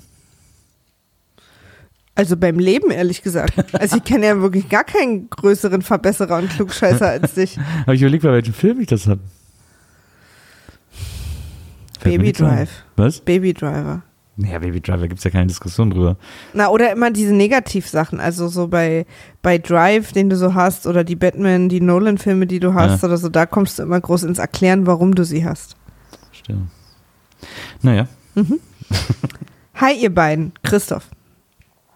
Also beim Leben, ehrlich gesagt. Also ich kenne ja wirklich gar keinen größeren Verbesserer und Klugscheißer als dich. Aber ich überlege, bei welchem Film ich das hab. Fällt mir Baby nichts ein. Drive. Was? Baby Driver. Naja, Baby Driver gibt's ja keine Diskussion drüber. Na, oder immer diese Negativsachen, also so bei, bei Drive, den du so hast, oder die Batman, die Nolan-Filme, die du hast, Ja. oder so, da kommst du immer groß ins Erklären, warum du sie hast. Stimmt. Naja. Hi, ihr beiden. Christoph.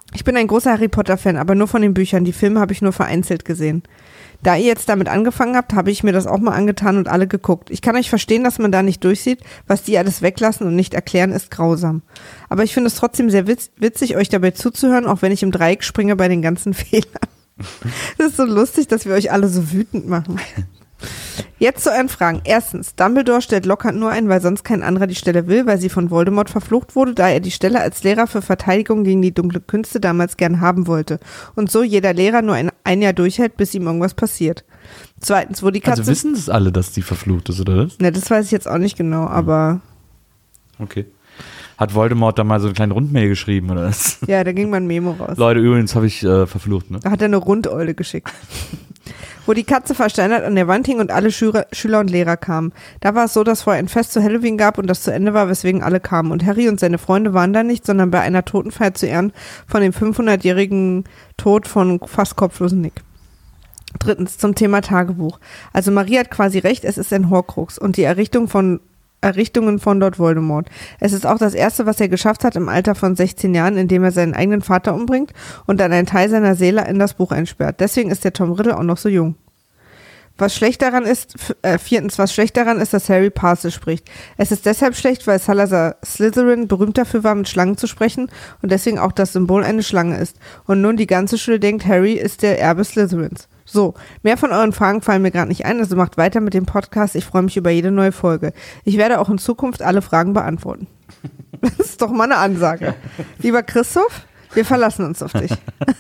Ich bin ein großer Harry Potter-Fan, aber nur von den Büchern. Die Filme habe ich nur vereinzelt gesehen. Da ihr jetzt damit angefangen habt, habe ich mir das auch mal angetan und alle geguckt. Ich kann euch verstehen, dass man da nicht durchsieht. Was die alles weglassen und nicht erklären, ist grausam. Aber ich finde es trotzdem sehr witz- witzig, euch dabei zuzuhören, auch wenn ich im Dreieck springe bei den ganzen Fehlern. Das ist so lustig, dass wir euch alle so wütend machen. Jetzt zu euren Fragen. Erstens, Dumbledore stellt Lockhart nur ein, weil sonst kein anderer die Stelle will, weil sie von Voldemort verflucht wurde, da er die Stelle als Lehrer für Verteidigung gegen die dunkle Künste damals gern haben wollte. Und so jeder Lehrer nur ein, ein Jahr durchhält, bis ihm irgendwas passiert. Zweitens, wo die Katze... Also wissen es alle, dass die verflucht ist, oder was? Ne, das weiß ich jetzt auch nicht genau, aber... Okay. Hat Voldemort da mal so eine kleine Rundmail geschrieben, oder was? Ja, da ging mal ein Memo raus. Leute, übrigens habe ich äh, verflucht, ne? Da hat er eine Rundeule geschickt. Wo die Katze versteinert an der Wand hing und alle Schüler, Schüler und Lehrer kamen. Da war es so, dass vorher ein Fest zu Halloween gab und das zu Ende war, weswegen alle kamen. Und Harry und seine Freunde waren da nicht, sondern bei einer Totenfeier zu Ehren von dem fünfhundertjährigen Tod von fast kopflosen Nick. Drittens, zum Thema Tagebuch. Also Marie hat quasi recht, es ist ein Horcrux und die Errichtung von Errichtungen von Lord Voldemort. Es ist auch das Erste, was er geschafft hat im Alter von sechzehn Jahren, indem er seinen eigenen Vater umbringt und dann einen Teil seiner Seele in das Buch einsperrt. Deswegen ist der Tom Riddle auch noch so jung. Was schlecht daran ist, äh, viertens, was schlecht daran ist, dass Harry Parcel spricht. Es ist deshalb schlecht, weil Salazar Slytherin berühmt dafür war, mit Schlangen zu sprechen und deswegen auch das Symbol eine Schlange ist. Und nun die ganze Schule denkt, Harry ist der Erbe Slytherins. So, mehr von euren Fragen fallen mir gerade nicht ein, also macht weiter mit dem Podcast. Ich freue mich über jede neue Folge. Ich werde auch in Zukunft alle Fragen beantworten. Das ist doch mal eine Ansage. Lieber Christoph, wir verlassen uns auf dich.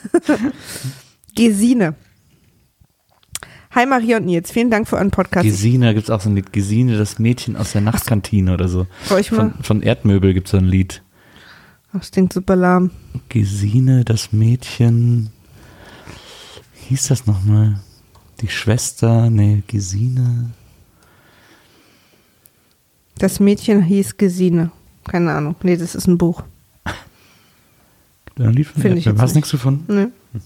Gesine. Hi Maria und Nils, vielen Dank für euren Podcast. Gesine, da gibt es auch so ein Lied. Gesine, das Mädchen aus der Nachtkantine oder so. Ich mal? Von, von Erdmöbel gibt es so ein Lied. Das klingt super lahm. Gesine, das Mädchen... Hieß das nochmal? Die Schwester, nee, Gesine. Das Mädchen hieß Gesine. Keine Ahnung. Nee, das ist ein Buch. Finde ich jetzt. Hast du nichts gefunden? Nee. Hm.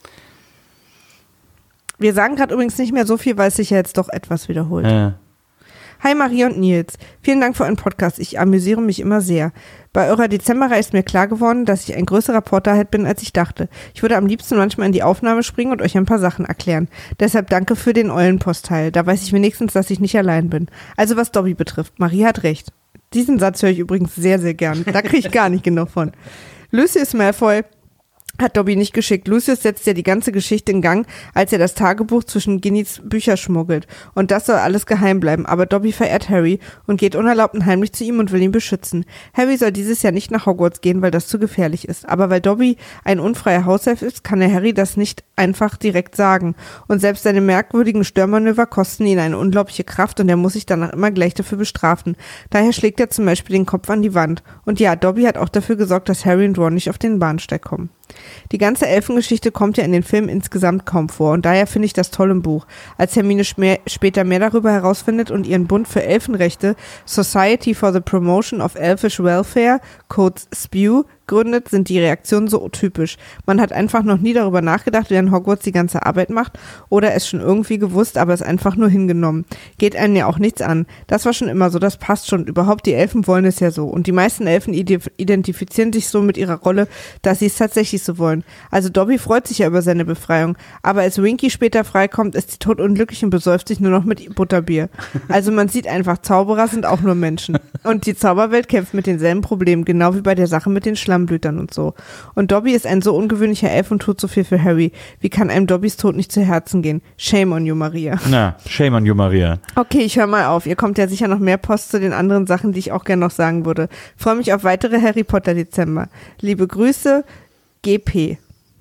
Wir sagen gerade übrigens nicht mehr so viel, weil es sich ja jetzt doch etwas wiederholt. Ja. Hi Maria und Nils. Vielen Dank für euren Podcast. Ich amüsiere mich immer sehr. Bei eurer Dezemberreihe ist mir klar geworden, dass ich ein größerer Potterhead bin, als ich dachte. Ich würde am liebsten manchmal in die Aufnahme springen und euch ein paar Sachen erklären. Deshalb danke für den Eulenpostteil. Da weiß ich wenigstens, dass ich nicht allein bin. Also was Dobby betrifft, Maria hat recht. Diesen Satz höre ich übrigens sehr, sehr gern. Da kriege ich gar nicht genug von. Lucius Malfoy hat Dobby nicht geschickt. Lucius setzt ja die ganze Geschichte in Gang, als er das Tagebuch zwischen Ginnys Bücher schmuggelt. Und das soll alles geheim bleiben. Aber Dobby verehrt Harry und geht unerlaubt und heimlich zu ihm und will ihn beschützen. Harry soll dieses Jahr nicht nach Hogwarts gehen, weil das zu gefährlich ist. Aber weil Dobby ein unfreier Hauself ist, kann er Harry das nicht einfach direkt sagen. Und selbst seine merkwürdigen Störmanöver kosten ihn eine unglaubliche Kraft und er muss sich danach immer gleich dafür bestrafen. Daher schlägt er zum Beispiel den Kopf an die Wand. Und ja, Dobby hat auch dafür gesorgt, dass Harry und Ron nicht auf den Bahnsteig kommen. Die ganze Elfengeschichte kommt ja in den Filmen insgesamt kaum vor und daher finde ich das toll im Buch. Als Hermine schmer- später mehr darüber herausfindet und ihren Bund für Elfenrechte, Society for the Promotion of Elfish Welfare, kurz S P E W, gründet, sind die Reaktionen so typisch. Man hat einfach noch nie darüber nachgedacht, während Hogwarts die ganze Arbeit macht oder es schon irgendwie gewusst, aber es einfach nur hingenommen. Geht einen ja auch nichts an. Das war schon immer so, das passt schon. Überhaupt, die Elfen wollen es ja so. Und die meisten Elfen identifizieren sich so mit ihrer Rolle, dass sie es tatsächlich so wollen. Also Dobby freut sich ja über seine Befreiung. Aber als Winky später freikommt, ist sie totunglücklich und besäuft sich nur noch mit Butterbier. Also man sieht einfach, Zauberer sind auch nur Menschen. Und die Zauberwelt kämpft mit denselben Problemen, genau wie bei der Sache mit den Schlammblütern und so. Und Dobby ist ein so ungewöhnlicher Elf und tut so viel für Harry. Wie kann einem Dobbys Tod nicht zu Herzen gehen? Shame on you, Maria. Na, shame on you, Maria. Okay, ich höre mal auf. Ihr kommt ja sicher noch mehr Post zu den anderen Sachen, die ich auch gerne noch sagen würde. Freue mich auf weitere Harry Potter Dezember. Liebe Grüße, G P.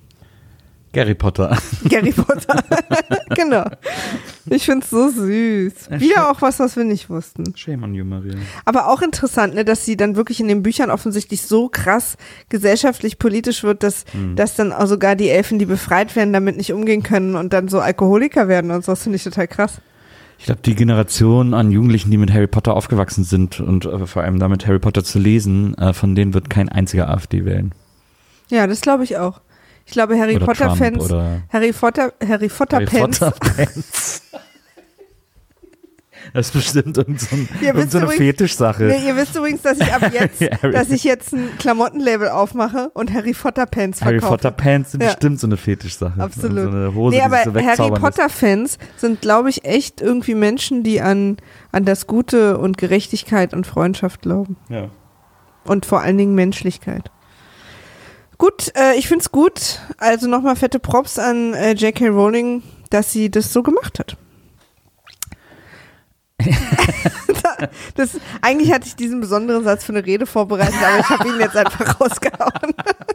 Gary Potter. Gary Potter. Genau. Ich finde es so süß. Wieder auch was, was wir nicht wussten. Shame on you, Maria. Aber auch interessant, ne, dass sie dann wirklich in den Büchern offensichtlich so krass gesellschaftlich politisch wird, dass, hm. dass dann auch sogar die Elfen, die befreit werden, damit nicht umgehen können und dann so Alkoholiker werden und so. Das finde ich total krass. Ich glaube, die Generation an Jugendlichen, die mit Harry Potter aufgewachsen sind und äh, vor allem damit Harry Potter zu lesen, äh, von denen wird kein einziger AfD wählen. Ja, das glaube ich auch. Ich glaube, Harry Potter-Fans, Harry Potter, Harry Potter-Fans, Das ist bestimmt irgend so, ein, Ihr irgend wisst so eine übrigens- Fetischsache. Nee, ihr wisst übrigens, dass ich ab jetzt, Harry- dass ich jetzt ein Klamottenlabel aufmache und Harry Potter Pants Harry verkaufe. Potter Pants sind Ja. bestimmt so eine Fetischsache. Absolut. So eine Hose, Nee, aber die sich so Harry wegzaubern lässt. Potter-Fans sind, glaube ich, echt irgendwie Menschen, die an, an das Gute und Gerechtigkeit und Freundschaft glauben. Ja. Und vor allen Dingen Menschlichkeit. Gut, äh, ich find's gut. Also nochmal fette Props an äh, J K. Rowling, dass sie das so gemacht hat. das, eigentlich hatte ich diesen besonderen Satz für eine Rede vorbereitet, aber ich habe ihn jetzt einfach rausgehauen.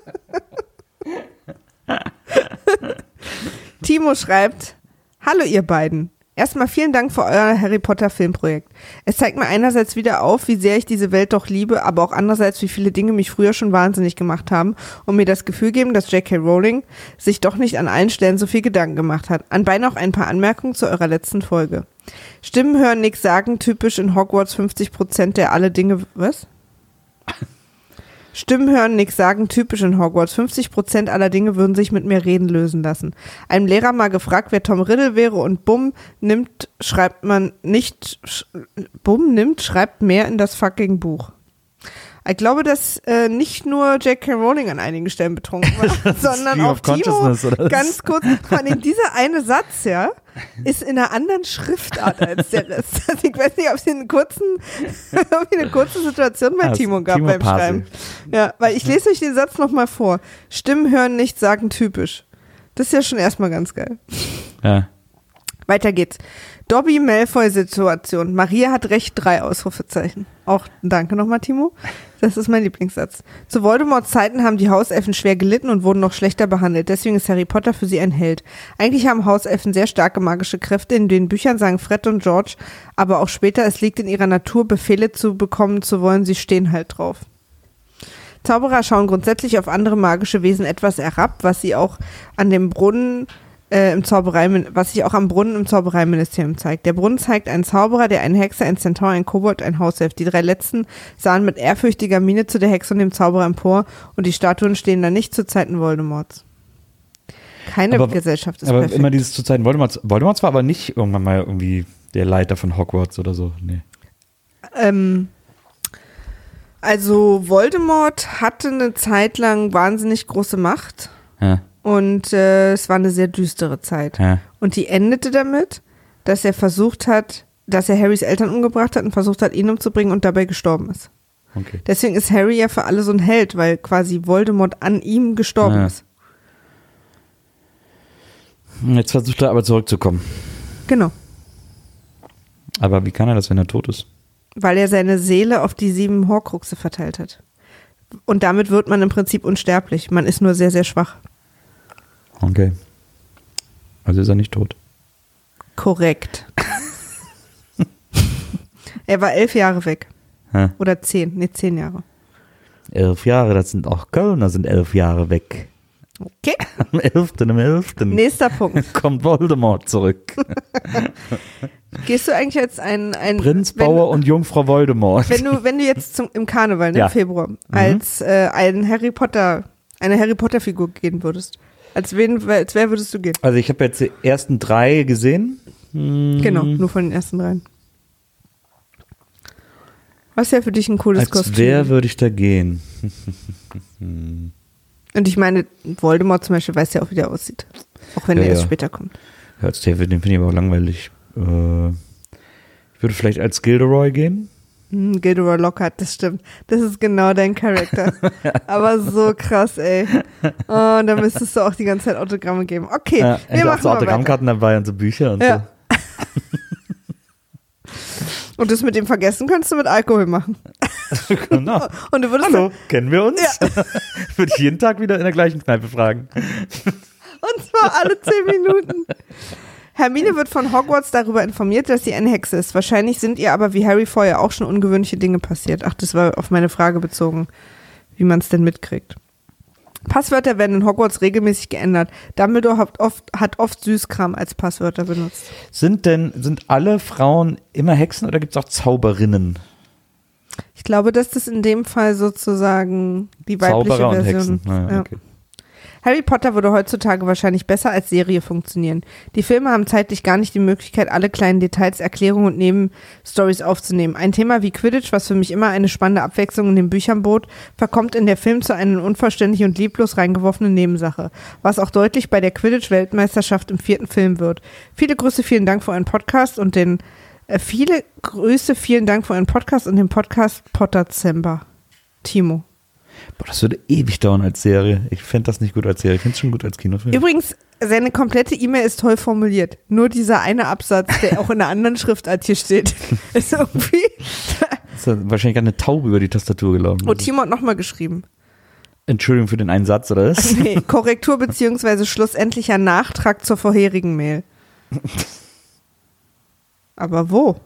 Timo schreibt: Hallo ihr beiden. Erstmal vielen Dank für euer Harry Potter Filmprojekt. Es zeigt mir einerseits wieder auf, wie sehr ich diese Welt doch liebe, aber auch andererseits, wie viele Dinge mich früher schon wahnsinnig gemacht haben und mir das Gefühl geben, dass J K. Rowling sich doch nicht an allen Stellen so viel Gedanken gemacht hat. Anbei noch ein paar Anmerkungen zu eurer letzten Folge. Stimmen hören, nix sagen, typisch in Hogwarts fünfzig Prozent der alle Dinge, was? Stimmen hören, nix sagen, typisch in Hogwarts. fünfzig Prozent aller Dinge würden sich mit mir reden lösen lassen. Einem Lehrer mal gefragt, wer Tom Riddle wäre und bumm, nimmt, schreibt man nicht, sch, bumm, nimmt, schreibt mehr in das fucking Buch. Ich glaube, dass äh, nicht nur J K. Rowling an einigen Stellen betrunken war, sondern Stream auch of Timo, Consciousness, oder was? ganz kurz, vor allem dieser eine Satz, ja, ist in einer anderen Schriftart als der Rest. Also ich weiß nicht, ob es hier einen kurzen, ob hier eine kurze Situation bei Ah, Timo gab Timo beim Pasel. Schreiben. Ja, weil ich lese euch den Satz nochmal vor. Stimmen hören, nicht sagen, typisch. Das ist ja schon erstmal ganz geil. Ja. Weiter geht's. Dobby Malfoy-Situation. Maria hat recht, drei Ausrufezeichen. Auch danke nochmal, Timo. Das ist mein Lieblingssatz. Zu Voldemorts Zeiten haben die Hauselfen schwer gelitten und wurden noch schlechter behandelt. Deswegen ist Harry Potter für sie ein Held. Eigentlich haben Hauselfen sehr starke magische Kräfte. In den Büchern sagen Fred und George, aber auch später, es liegt in ihrer Natur, Befehle zu bekommen zu wollen. Sie stehen halt drauf. Zauberer schauen grundsätzlich auf andere magische Wesen etwas herab, was sie auch an dem Brunnen Äh, im Zauberei, was sich auch am Brunnen im Zaubereiministerium zeigt. Der Brunnen zeigt einen Zauberer, der einen Hexer, einen Centaur, einen Kobold, einen Hauself. Die drei letzten sahen mit ehrfürchtiger Miene zu der Hexe und dem Zauberer empor und die Statuen stehen da nicht zu Zeiten Voldemorts. Keine Aber- Gesellschaft ist Aber perfekt. immer dieses zu Zeiten Voldemorts. Voldemorts war aber nicht irgendwann mal irgendwie der Leiter von Hogwarts oder so. Nee. Ähm, also Voldemort hatte eine Zeit lang wahnsinnig große Macht Ja. und äh, es war eine sehr düstere Zeit. Ja. Und die endete damit, dass er versucht hat, dass er Harrys Eltern umgebracht hat und versucht hat, ihn umzubringen und dabei gestorben ist. Okay. Deswegen ist Harry ja für alle so ein Held, weil quasi Voldemort an ihm gestorben Ja. ist. Jetzt versucht er aber zurückzukommen. Genau. Aber wie kann er das, wenn er tot ist? Weil er seine Seele auf die sieben Horcruxe verteilt hat. Und damit wird man im Prinzip unsterblich. Man ist nur sehr, sehr schwach. Okay. Also ist er nicht tot. Korrekt. Er war elf Jahre weg. Hä? Oder zehn. Nee, zehn Jahre. Elf Jahre, das sind auch Kölner, sind elf Jahre weg. Okay. Am elften, am elften Nächster Punkt. kommt Voldemort zurück. Gehst du eigentlich als ein... ein Prinz wenn- Bauer und Jungfrau Voldemort. Wenn du, wenn du jetzt zum, im Karneval, ne, Ja. im Februar, als äh, ein Harry Potter, eine Harry Potter Figur gehen würdest, als wen, als wer würdest du gehen? Also ich habe jetzt die ersten drei gesehen. Hm, Genau, nur von den ersten dreien. Was wäre für dich ein cooles Als Kostüm? wer würde ich da gehen? Und ich meine, Voldemort zum Beispiel weiß ja auch, wie der aussieht. Auch wenn Ja, er erst ja. später kommt. Als David, den finde ich aber auch langweilig. Äh, ich würde vielleicht als Gilderoy gehen. Hm, Gilderoy Lockhart, das stimmt. Das ist genau dein Charakter. Aber so krass, ey. Oh, da müsstest du auch die ganze Zeit Autogramme geben. Okay, Ja, wir ich habe machen so mal weiter. Autogrammkarten dabei und so Bücher und Ja. Und das mit dem Vergessen könntest du mit Alkohol machen. so. Genau. Und du würdest Hallo, kennen wir uns? Ja. Würde ich jeden Tag wieder in der gleichen Kneipe fragen. Und zwar alle zehn Minuten. Hermine wird von Hogwarts darüber informiert, dass sie eine Hexe ist. Wahrscheinlich sind ihr aber wie Harry vorher auch schon ungewöhnliche Dinge passiert. Ach, das war auf meine Frage bezogen, wie man es denn mitkriegt. Passwörter werden in Hogwarts regelmäßig geändert. Dumbledore hat oft, hat oft Süßkram als Passwörter benutzt. Sind denn, sind alle Frauen immer Hexen oder gibt es auch Zauberinnen? Ich glaube, dass das in dem Fall sozusagen die weibliche Zauberer und Version Hexen. Naja, ja. okay. Harry Potter würde heutzutage wahrscheinlich besser als Serie funktionieren. Die Filme haben zeitlich gar nicht die Möglichkeit, alle kleinen Details, Erklärungen und Nebenstories aufzunehmen. Ein Thema wie Quidditch, was für mich immer eine spannende Abwechslung in den Büchern bot, verkommt in der Film zu einer unvollständig und lieblos reingeworfenen Nebensache, was auch deutlich bei der Quidditch-Weltmeisterschaft im vierten Film wird. Viele Grüße, vielen Dank für euren Podcast und den äh, viele Grüße, vielen Dank für euren Podcast und den Podcast Potterzember. Timo. Boah, das würde ewig dauern als Serie. Ich fände das nicht gut als Serie. Ich finde es schon gut als Kinofilm. Übrigens, seine komplette E-Mail ist toll formuliert. Nur dieser eine Absatz, der auch in einer anderen Schriftart hier steht, ist irgendwie... ist wahrscheinlich eine Taube über die Tastatur gelaufen. Oh, Timo hat nochmal geschrieben. Entschuldigung für den einen Satz, oder was? Nee, Korrektur bzw. schlussendlicher Nachtrag zur vorherigen Mail. Aber wo?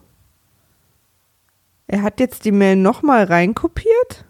Er hat jetzt die Mail nochmal reinkopiert?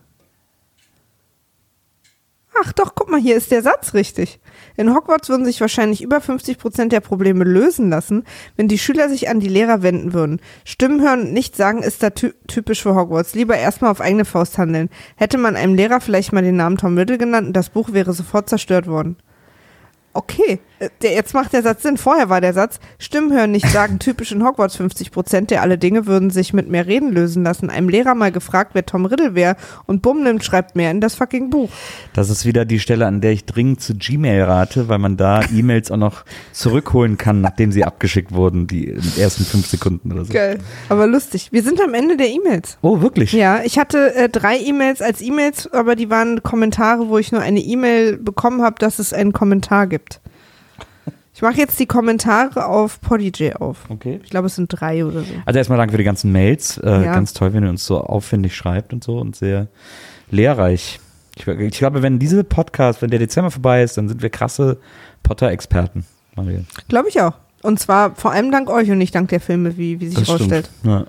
Ach doch, guck mal, hier ist der Satz richtig. In Hogwarts würden sich wahrscheinlich über fünfzig Prozent der Probleme lösen lassen, wenn die Schüler sich an die Lehrer wenden würden. Stimmen hören und nicht sagen ist da ty- typisch für Hogwarts. Lieber erstmal auf eigene Faust handeln. Hätte man einem Lehrer vielleicht mal den Namen Tom Riddle genannt und das Buch wäre sofort zerstört worden. Okay, der, jetzt macht der Satz Sinn. Vorher war der Satz, Stimmen hören, nicht sagen, typisch in Hogwarts fünfzig Prozent der alle Dinge würden sich mit mehr Reden lösen lassen. Einem Lehrer mal gefragt, wer Tom Riddle wäre und bumm, nimmt, schreibt mehr in das fucking Buch. Das ist wieder die Stelle, an der ich dringend zu Gmail rate, weil man da E-Mails auch noch zurückholen kann, nachdem sie abgeschickt wurden, die ersten fünf Sekunden oder so. Geil, aber lustig. Wir sind am Ende der E-Mails. Oh, wirklich? Ja, ich hatte äh, drei E-Mails als E-Mails, aber die waren Kommentare, wo ich nur eine E-Mail bekommen habe, dass es einen Kommentar gibt. Ich mache jetzt die Kommentare auf Podigy auf. Okay. Ich glaube, es sind drei oder so. Also erstmal danke für die ganzen Mails. Äh, Ja. Ganz toll, wenn ihr uns so aufwendig schreibt und so und sehr lehrreich. Ich, ich glaube, wenn diese Podcast, wenn der Dezember vorbei ist, dann sind wir krasse Potter-Experten, Maria. Glaube ich auch. Und zwar vor allem dank euch und nicht dank der Filme, wie, wie sich Das stimmt. rausstellt. Ja.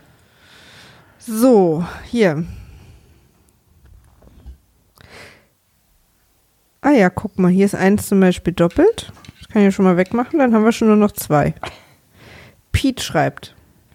So, hier. Ah ja, guck mal, hier ist eins zum Beispiel doppelt. Das kann ich ja schon mal wegmachen, dann haben wir schon nur noch zwei. Pete schreibt.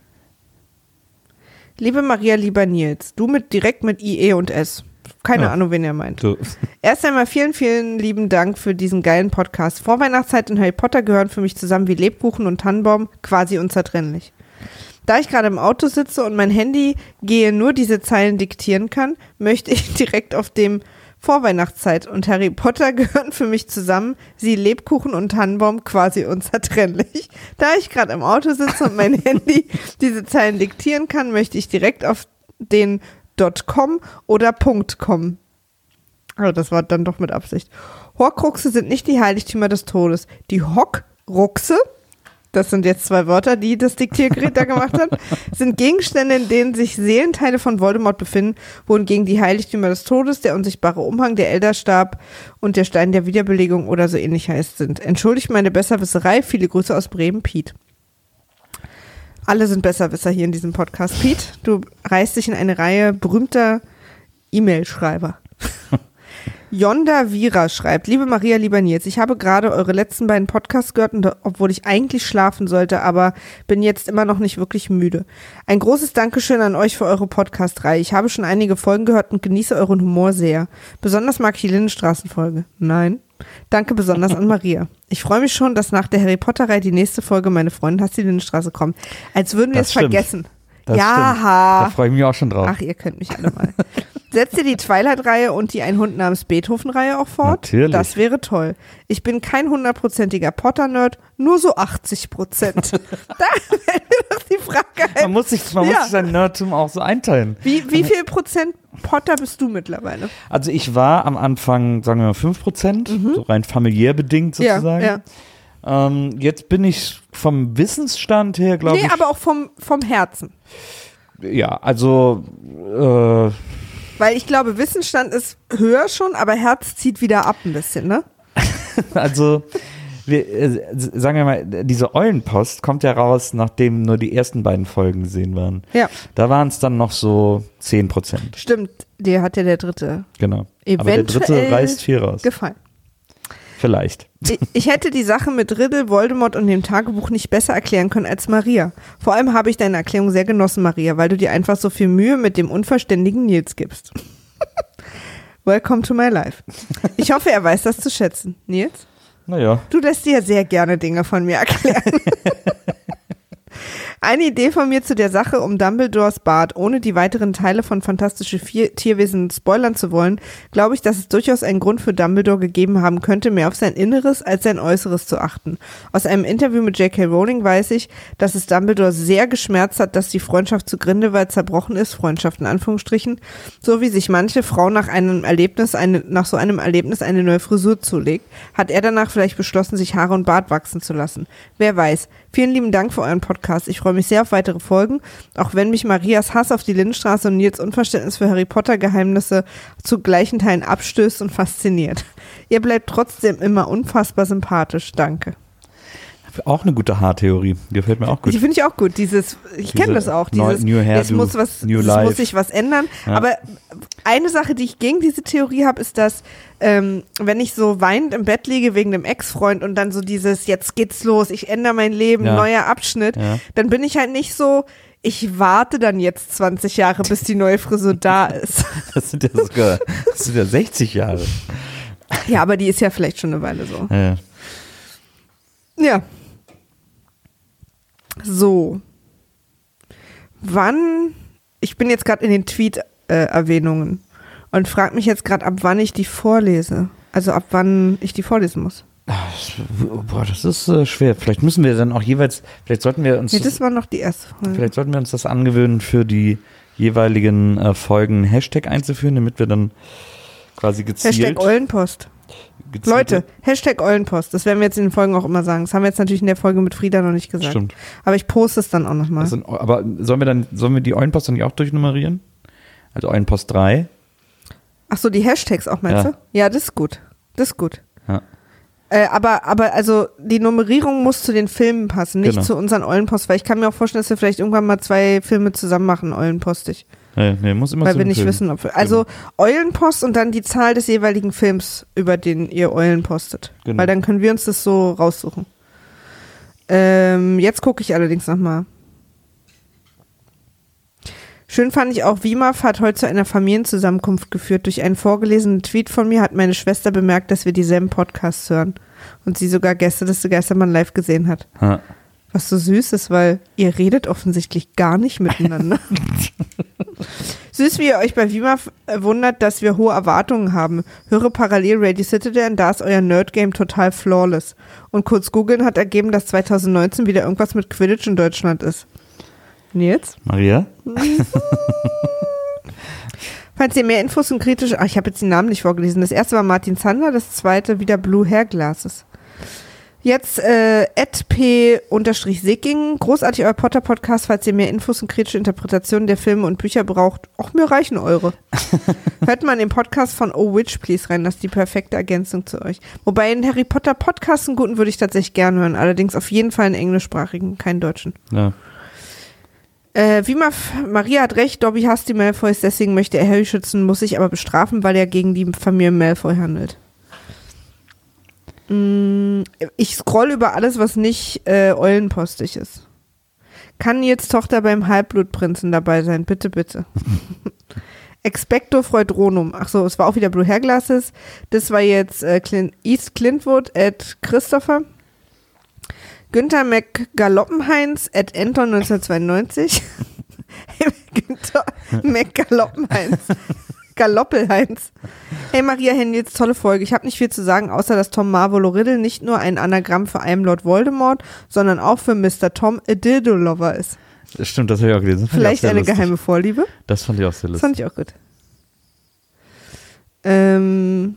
Liebe Maria, lieber Nils, du mit direkt mit I E und S. Keine Ja. Ahnung, wen er meint. So. Erst einmal vielen, vielen lieben Dank für diesen geilen Podcast. Vorweihnachtszeit und Harry Potter gehören für mich zusammen wie Lebkuchen und Tannenbaum, quasi unzertrennlich. Da ich gerade im Auto sitze und mein Handy gehe nur diese Zeilen diktieren kann, möchte ich direkt auf dem Vorweihnachtszeit und Harry Potter gehören für mich zusammen, sie Lebkuchen und Tannenbaum quasi unzertrennlich. Da ich gerade im Auto sitze und mein Handy diese Zeilen diktieren kann, möchte ich direkt auf den .com oder .com. Also das war dann doch mit Absicht. Horcruxe sind nicht die Heiligtümer des Todes. Die Hockruxe, das sind jetzt zwei Wörter, die das Diktiergerät da gemacht hat, sind Gegenstände, in denen sich Seelenteile von Voldemort befinden, wohingegen die Heiligtümer des Todes, der unsichtbare Umhang, der Elderstab und der Stein der Wiederbelegung oder so ähnlich heißt sind. Entschuldigt meine Besserwisserei. Viele Grüße aus Bremen, Piet. Alle sind Besserwisser hier in diesem Podcast. Piet, du reißt dich in eine Reihe berühmter E-Mail-Schreiber. Yonda Vira schreibt, liebe Maria, lieber Nils, ich habe gerade eure letzten beiden Podcasts gehört, und, obwohl ich eigentlich schlafen sollte, aber bin jetzt immer noch nicht wirklich müde. Ein großes Dankeschön an euch für eure Podcast-Reihe. Ich habe schon einige Folgen gehört und genieße euren Humor sehr. Besonders mag ich die Lindenstraßen-Folge. Nein. Danke besonders an Maria. Ich freue mich schon, dass nach der Harry Potter-Reihe die nächste Folge Meine Freundin hasst die Lindenstraße kommt. Als würden wir Das es stimmt. vergessen. Das ja, stimmt. Da freue ich mich auch schon drauf. Ach, ihr könnt mich alle mal. Setzt ihr die Twilight-Reihe und die Ein Hund namens Beethoven-Reihe auch fort? Natürlich. Das wäre toll. Ich bin kein hundertprozentiger Potter-Nerd, nur so achtzig Prozent. Da fällt mir doch die Frage ein. Man muss sich, man Ja. muss sich sein Nerdtum auch so einteilen. Wie, wie viel Prozent Potter bist du mittlerweile? Also ich war am Anfang, sagen wir mal, fünf Prozent, so rein familiär bedingt sozusagen. Mhm. Ja, ja. Ähm, jetzt bin ich vom Wissensstand her, glaube Nee, ich. aber auch vom, vom Herzen. Ja, also äh, Weil ich glaube, Wissensstand ist höher schon, aber Herz zieht wieder ab ein bisschen, ne? Also, wir, äh, sagen wir mal, diese Eulenpost kommt ja raus, nachdem nur die ersten beiden Folgen gesehen waren. Ja. Da waren es dann noch so zehn Prozent. Stimmt, dir hat ja der dritte Genau. Aber der dritte eventuell reißt viel raus. gefallen. Vielleicht. Ich, ich hätte die Sache mit Riddle, Voldemort und dem Tagebuch nicht besser erklären können als Maria. Vor allem habe ich deine Erklärung sehr genossen, Maria, weil du dir einfach so viel Mühe mit dem unverständigen Nils gibst. Welcome to my life. Ich hoffe, er weiß das zu schätzen. Nils? Naja. Du lässt dir sehr gerne Dinge von mir erklären. Eine Idee von mir zu der Sache um Dumbledores Bart, ohne die weiteren Teile von Fantastische Vier Tierwesen spoilern zu wollen, glaube ich, dass es durchaus einen Grund für Dumbledore gegeben haben könnte, mehr auf sein Inneres als sein Äußeres zu achten. Aus einem Interview mit J K Rowling weiß ich, dass es Dumbledore sehr geschmerzt hat, dass die Freundschaft zu Grindelwald zerbrochen ist, Freundschaft in Anführungsstrichen, so wie sich manche Frau nach einem Erlebnis, eine, nach so einem Erlebnis eine neue Frisur zulegt, hat er danach vielleicht beschlossen, sich Haare und Bart wachsen zu lassen. Wer weiß. Vielen lieben Dank für euren Podcast. Ich freue mich sehr auf weitere Folgen, auch wenn mich Marias Hass auf die Lindenstraße und Nils Unverständnis für Harry Potter Geheimnisse zu gleichen Teilen abstößt und fasziniert. Ihr bleibt trotzdem immer unfassbar sympathisch. Danke. Auch eine gute Haartheorie. Gefällt mir auch gut. Die finde ich auch gut. Dieses, ich kenne das auch. Dieses, New Hair, es muss was, New es Life. muss sich was ändern. Ja. Aber eine Sache, die ich gegen diese Theorie habe, ist, dass ähm, wenn ich so weinend im Bett liege wegen einem Ex-Freund und dann so dieses, jetzt geht's los, ich ändere mein Leben, Ja. neuer Abschnitt, Ja. dann bin ich halt nicht so, ich warte dann jetzt zwanzig Jahre, bis die neue Frisur da ist. Das sind ja sogar das sind ja sechzig Jahre. Ja, aber die ist ja vielleicht schon eine Weile so. Ja. Ja. So. Wann, ich bin jetzt gerade in den Tweet-Erwähnungen und frage mich jetzt gerade, ab wann ich die vorlese. Also ab wann ich die vorlesen muss. Boah, das ist äh, schwer. Vielleicht müssen wir dann auch jeweils, vielleicht sollten wir uns, Nee, das war noch die erste Folge. vielleicht sollten wir uns das angewöhnen, für die jeweiligen äh, Folgen Hashtag einzuführen, damit wir dann quasi gezielt. Hashtag Eulenpost. gezielt Leute, Hashtag Eulenpost. Das werden wir jetzt in den Folgen auch immer sagen. Das haben wir jetzt natürlich in der Folge mit Frieda noch nicht gesagt. Stimmt. Aber ich poste es dann auch nochmal. Das sind, aber sollen wir dann, sollen wir die Eulenpost dann nicht auch durchnummerieren? Also Eulenpost drei. Ach so, die Hashtags auch, meinst Ja. du? Ja, das ist gut. Das ist gut. Ja. Äh, aber, aber also die Nummerierung muss zu den Filmen passen, nicht Genau. zu unseren Eulenpost, weil ich kann mir auch vorstellen, dass wir vielleicht irgendwann mal zwei Filme zusammen machen, Eulenpostig. Nee, nee, muss immer Weil zu wir dem nicht Film. wissen, ob wir, also Eulenpost und dann die Zahl des jeweiligen Films, über den ihr Eulen postet. Genau. Weil dann können wir uns das so raussuchen. Ähm, jetzt gucke ich allerdings nochmal. Schön fand ich auch, Wimaf hat heute zu einer Familienzusammenkunft geführt. Durch einen vorgelesenen Tweet von mir hat meine Schwester bemerkt, dass wir dieselben Podcasts hören. Und sie sogar Gäste des Geistermann live gesehen hat. Ja. Was so süß ist, weil ihr redet offensichtlich gar nicht miteinander. Süß, wie ihr euch bei Wimaf wundert, dass wir hohe Erwartungen haben. Höre parallel Radio Citadel, da ist euer Nerd-Game total flawless. Und kurz googeln hat ergeben, dass zwanzig neunzehn wieder irgendwas mit Quidditch in Deutschland ist. Nils? Maria? Falls ihr mehr Infos und kritisch... Ach, ich habe jetzt die Namen nicht vorgelesen. Das erste war Martin Zander, das zweite wieder Blue Hair Glasses. Jetzt äh, at p-sicking. Großartig euer Potter-Podcast. Falls ihr mehr Infos und kritische Interpretationen der Filme und Bücher braucht, auch mir reichen eure. Hört mal in den Podcast von Oh Witch Please rein. Das ist die perfekte Ergänzung zu euch. Wobei einen Harry Potter Podcast, einen guten, würde ich tatsächlich gerne hören. Allerdings auf jeden Fall einen englischsprachigen, keinen deutschen. Ja. Äh, wie man, Maria hat recht, Dobby hasst die Malfoys, deswegen möchte er Harry schützen, muss sich aber bestrafen, weil er gegen die Familie Malfoy handelt. Mm, ich scroll über alles, was nicht äh, eulenpostig ist. Kann Nils Tochter beim Halbblutprinzen dabei sein? Bitte, bitte. Expecto Freudronum. Achso, es war auch wieder Blue Hair Glasses. Das war jetzt äh, Clint, East Clintwood at Christopher. Günther McGaloppenheinz at Anton neunzehnhundertzweiundneunzig. Günther McGaloppenheinz. Galoppelheinz. Hey Maria, hey Nils, tolle Folge. Ich habe nicht viel zu sagen, außer dass Tom Marvolo Riddle nicht nur ein Anagramm für einen Lord Voldemort, sondern auch für Mister Tom a Dildo Lover ist. Das stimmt, das habe ich auch gelesen. Fand Vielleicht ich auch sehr eine lustig. geheime Vorliebe. Das fand ich auch sehr Das lustig. fand ich auch gut. Ähm,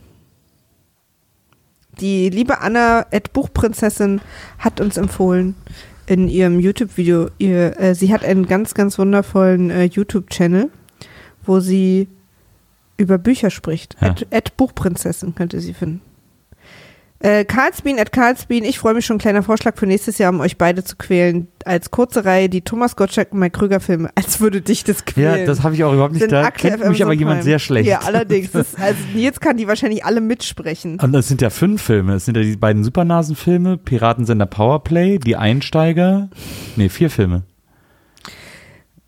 die liebe Anna at Buchprinzessin hat uns empfohlen in ihrem YouTube-Video, ihr, äh, sie hat einen ganz, ganz wundervollen äh, YouTube-Channel, wo sie über Bücher spricht. Ja. At, at Buchprinzessin könnte sie finden. Äh, Karlsbean at Karlsbean, ich freue mich schon, kleiner Vorschlag für nächstes Jahr, um euch beide zu quälen. Als kurze Reihe die Thomas Gottschalk und Mike Krüger Filme. Als würde dich das quälen. Ja, das habe ich auch überhaupt nicht. Sind Da aktuell kennt mich Amazon aber jemand Prime. sehr schlecht. Ja, allerdings. Das ist, also Nils kann die wahrscheinlich alle mitsprechen. Und das sind ja fünf Filme. Es sind ja die beiden Supernasen-Filme, Piratensender Powerplay, Die Einsteiger. Nee, vier Filme.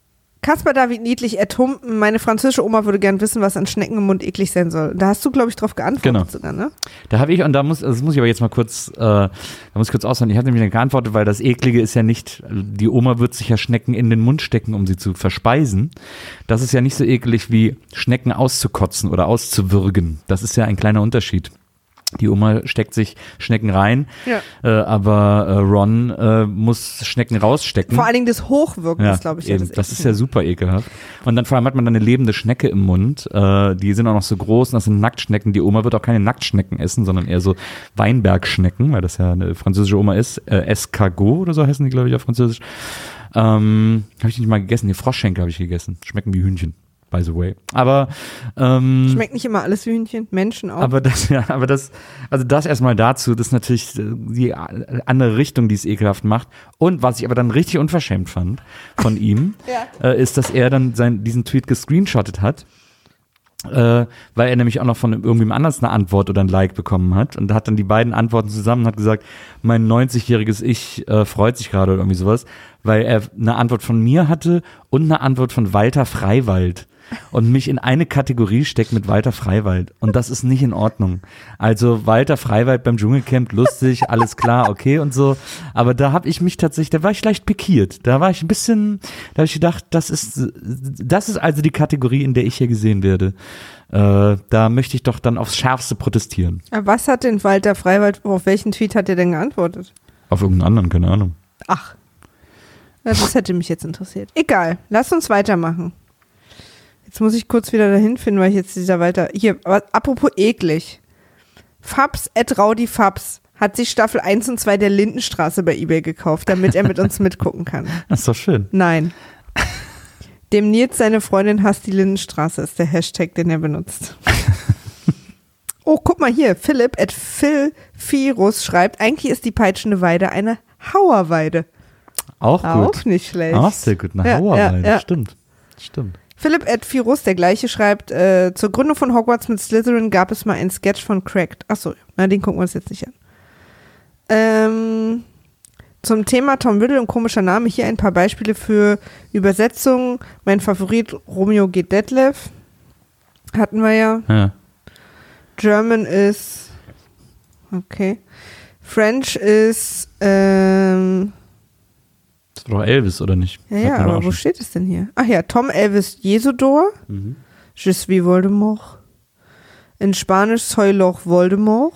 Kaspar David Niedlich, Ed Humpen, meine französische Oma würde gern wissen, was an Schnecken im Mund eklig sein soll. Da hast du, glaube ich, drauf geantwortet genau. sogar, ne? Da habe ich, und da muss, das muss ich aber jetzt mal kurz, äh, da muss ich kurz ausholen, ich habe nämlich geantwortet, weil das Eklige ist ja nicht, die Oma wird sich ja Schnecken in den Mund stecken, um sie zu verspeisen. Das ist ja nicht so eklig wie Schnecken auszukotzen oder auszuwürgen. Das ist ja ein kleiner Unterschied. Die Oma steckt sich Schnecken rein, ja. äh, aber äh, Ron äh, muss Schnecken rausstecken. Vor allen Dingen das Hochwirken ja, ist, glaube ich, eben, ja das, das ist ja super ekelhaft. Und dann vor allem hat man dann eine lebende Schnecke im Mund. Äh, die sind auch noch so groß und das sind Nacktschnecken. Die Oma wird auch keine Nacktschnecken essen, sondern eher so Weinbergschnecken, weil das ja eine französische Oma ist. Äh, Escargot oder so heißen die, glaube ich, auf Französisch. Ähm, habe ich nicht mal gegessen. Die Froschschenkel habe ich gegessen. Schmecken wie Hühnchen. By the way. Aber ähm, schmeckt nicht immer alles wie Hühnchen, Menschen auch. Aber das, ja, aber das, also das erstmal dazu, das ist natürlich die andere Richtung, die es ekelhaft macht. Und was ich aber dann richtig unverschämt fand von ihm, ja. äh, ist, dass er dann sein, diesen Tweet gescreenshottet hat, äh, weil er nämlich auch noch von irgendwem anders eine Antwort oder ein Like bekommen hat und hat dann die beiden Antworten zusammen und hat gesagt, mein neunzigjähriges Ich äh, freut sich gerade oder irgendwie sowas, weil er eine Antwort von mir hatte und eine Antwort von Walter Freiwald. Und mich in eine Kategorie steckt mit Walter Freiwald. Und das ist nicht in Ordnung. Also Walter Freiwald beim Dschungelcamp, lustig, alles klar, okay und so. Aber da habe ich mich tatsächlich, da war ich leicht pikiert. Da war ich ein bisschen, da habe ich gedacht, das ist, das ist also die Kategorie, in der ich hier gesehen werde. Äh, da möchte ich doch dann aufs Schärfste protestieren. Aber was hat denn Walter Freiwald, auf welchen Tweet hat er denn geantwortet? Auf irgendeinen anderen, keine Ahnung. Ach, das hätte mich jetzt interessiert. Egal, lass uns weitermachen. Jetzt muss ich kurz wieder dahin finden, weil ich jetzt dieser Walter, hier, aber apropos eklig. Fabs at Raudi Fabs hat sich Staffel eins und zwei der Lindenstraße bei eBay gekauft, damit er mit uns mitgucken kann. Das ist doch schön. Nein. Dem Nils seine Freundin hasst die Lindenstraße ist der Hashtag, den er benutzt. Oh, guck mal hier, Philipp at Phil Virus schreibt, eigentlich ist die peitschende Weide eine Hauerweide. Auch gut. Auch nicht schlecht. Auch sehr gut, eine ja, Hauerweide, ja, ja. stimmt. Stimmt. Philipp at Virus, der gleiche, schreibt, äh, zur Gründung von Hogwarts mit Slytherin gab es mal einen Sketch von Cracked. Achso, na, den gucken wir uns jetzt nicht an. Ähm, zum Thema Tom Riddle und komischer Name, hier ein paar Beispiele für Übersetzungen. Mein Favorit, Romeo geht Detlef. Hatten wir ja. ja. German ist, okay. French ist, ähm, das war doch Elvis, oder nicht? Ja, ja, aber wo steht es denn hier? Ach ja, Tom Elvis Jesodor. Mhm. Je suis Voldemort. In Spanisch Soy Loch Voldemort.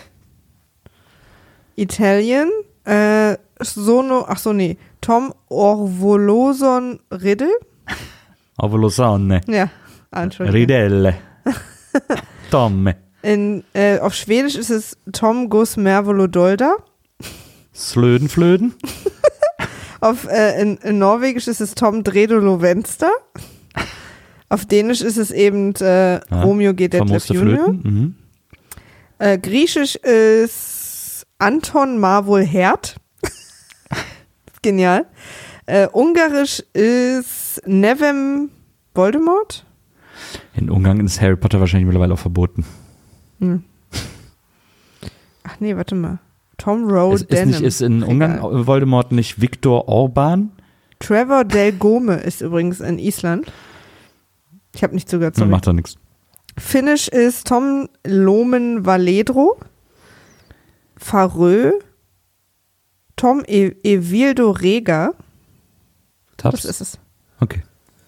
Italien. Äh, Sono, ach so, nee. Tom Orvoloson Riddle. Orvolosone. Ja, Entschuldigung. Ridelle. Tom. In, äh, auf Schwedisch ist es Tom Gus Mervolodolda. Slödenflöden. Auf, äh, in, in Norwegisch ist es Tom Dredolo Venster. Auf Dänisch ist es eben äh, ja, Romeo G. Detlef Junior Mhm. Äh, Griechisch ist Anton Marvol Herd. Genial. Äh, Ungarisch ist Nevem Voldemort. In Ungarn ist Harry Potter wahrscheinlich mittlerweile auch verboten. Hm. Ach nee, warte mal. Tom Rowe ist, ist, nicht, ist in Ungarn Egal. Voldemort nicht Viktor Orban? Trevor Del Gome ist übrigens in Island. Ich habe nicht zugehört. Sorry. Macht doch nichts. Finnisch ist Tom Lomen Valedro. Farö. Tom e- Evildo Rega. Taps? Das ist es. Okay.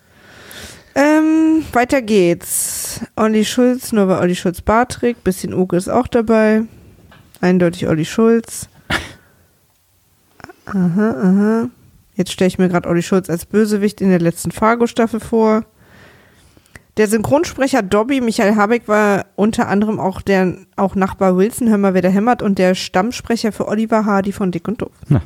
Ähm, weiter geht's. Olli Schulz, nur bei Olli Schulz Bartrig. Bisschen Uke ist auch dabei. Eindeutig Olli Schulz. Aha, aha. Jetzt stelle ich mir gerade Olli Schulz als Bösewicht in der letzten Fargo-Staffel vor. Der Synchronsprecher Dobby, Michael Habeck, war unter anderem auch der auch Nachbar Wilson, hör mal, wer da hämmert, und der Stammsprecher für Oliver Hardy von Dick und Doof. Na.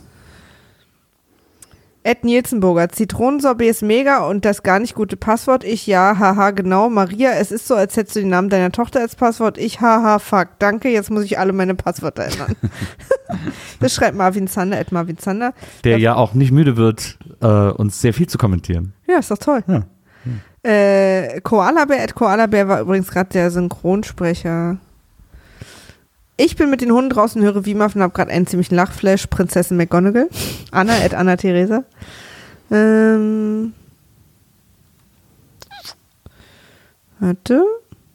Ed Nielsenburger, Zitronensorbet ist mega und das gar nicht gute Passwort. Ich, ja, haha, genau. Maria, es ist so, als hättest du den Namen deiner Tochter als Passwort. Ich, haha, fuck. Danke, jetzt muss ich alle meine Passwörter ändern. Das schreibt Marvin Zander, Ed Marvin Zander. Der ja auch nicht müde wird, äh, uns sehr viel zu kommentieren. Ja, ist doch toll. Ja. Ja. Äh, Koalabär, Ed Koalabär war übrigens gerade der Synchronsprecher. Ich bin mit den Hunden draußen, höre Wimaf und habe gerade einen ziemlichen Lachflash. Prinzessin McGonagall. Anna, Ed Anna Theresa. Ähm, Warte.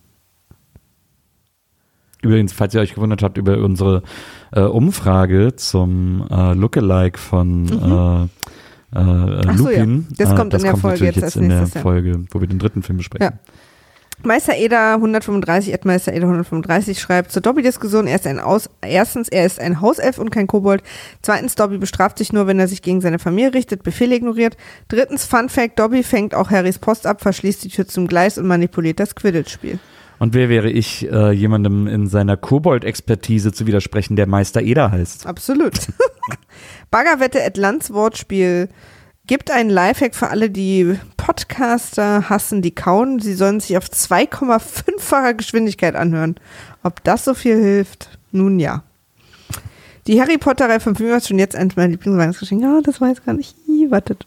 Übrigens, falls ihr euch gewundert habt über unsere äh, Umfrage zum äh, Lookalike von Mhm. äh, äh, Ach so, ja. Lupin, Das äh, kommt das in der kommt Folge natürlich jetzt jetzt als in der nächstes, ja. Folge, wo wir den dritten Film besprechen. Ja. Meister Eder hundertfünfunddreißig, at Meister Eder hundertfünfunddreißig schreibt zur Dobby-Diskussion, er ist ein Aus, erstens, er ist ein Hauself und kein Kobold. Zweitens, Dobby bestraft sich nur, wenn er sich gegen seine Familie richtet, Befehle ignoriert. Drittens, Fun Fact, Dobby fängt auch Harrys Post ab, verschließt die Tür zum Gleis und manipuliert das Quidditch-Spiel. Und wer wäre ich, äh, jemandem in seiner Kobold-Expertise zu widersprechen, der Meister Eder heißt? Absolut. Baggerwette at Lanz Wortspiel gibt einen Lifehack für alle, die Podcaster hassen, die kauen. Sie sollen sich auf zwei Komma fünffacher Geschwindigkeit anhören. Ob das so viel hilft? Nun ja. Die Harry Potter-Reihe von Film ist schon jetzt eins meiner Lieblingsweihnachtsgeschenke. Ja, das weiß gar nicht. Ih, wartet.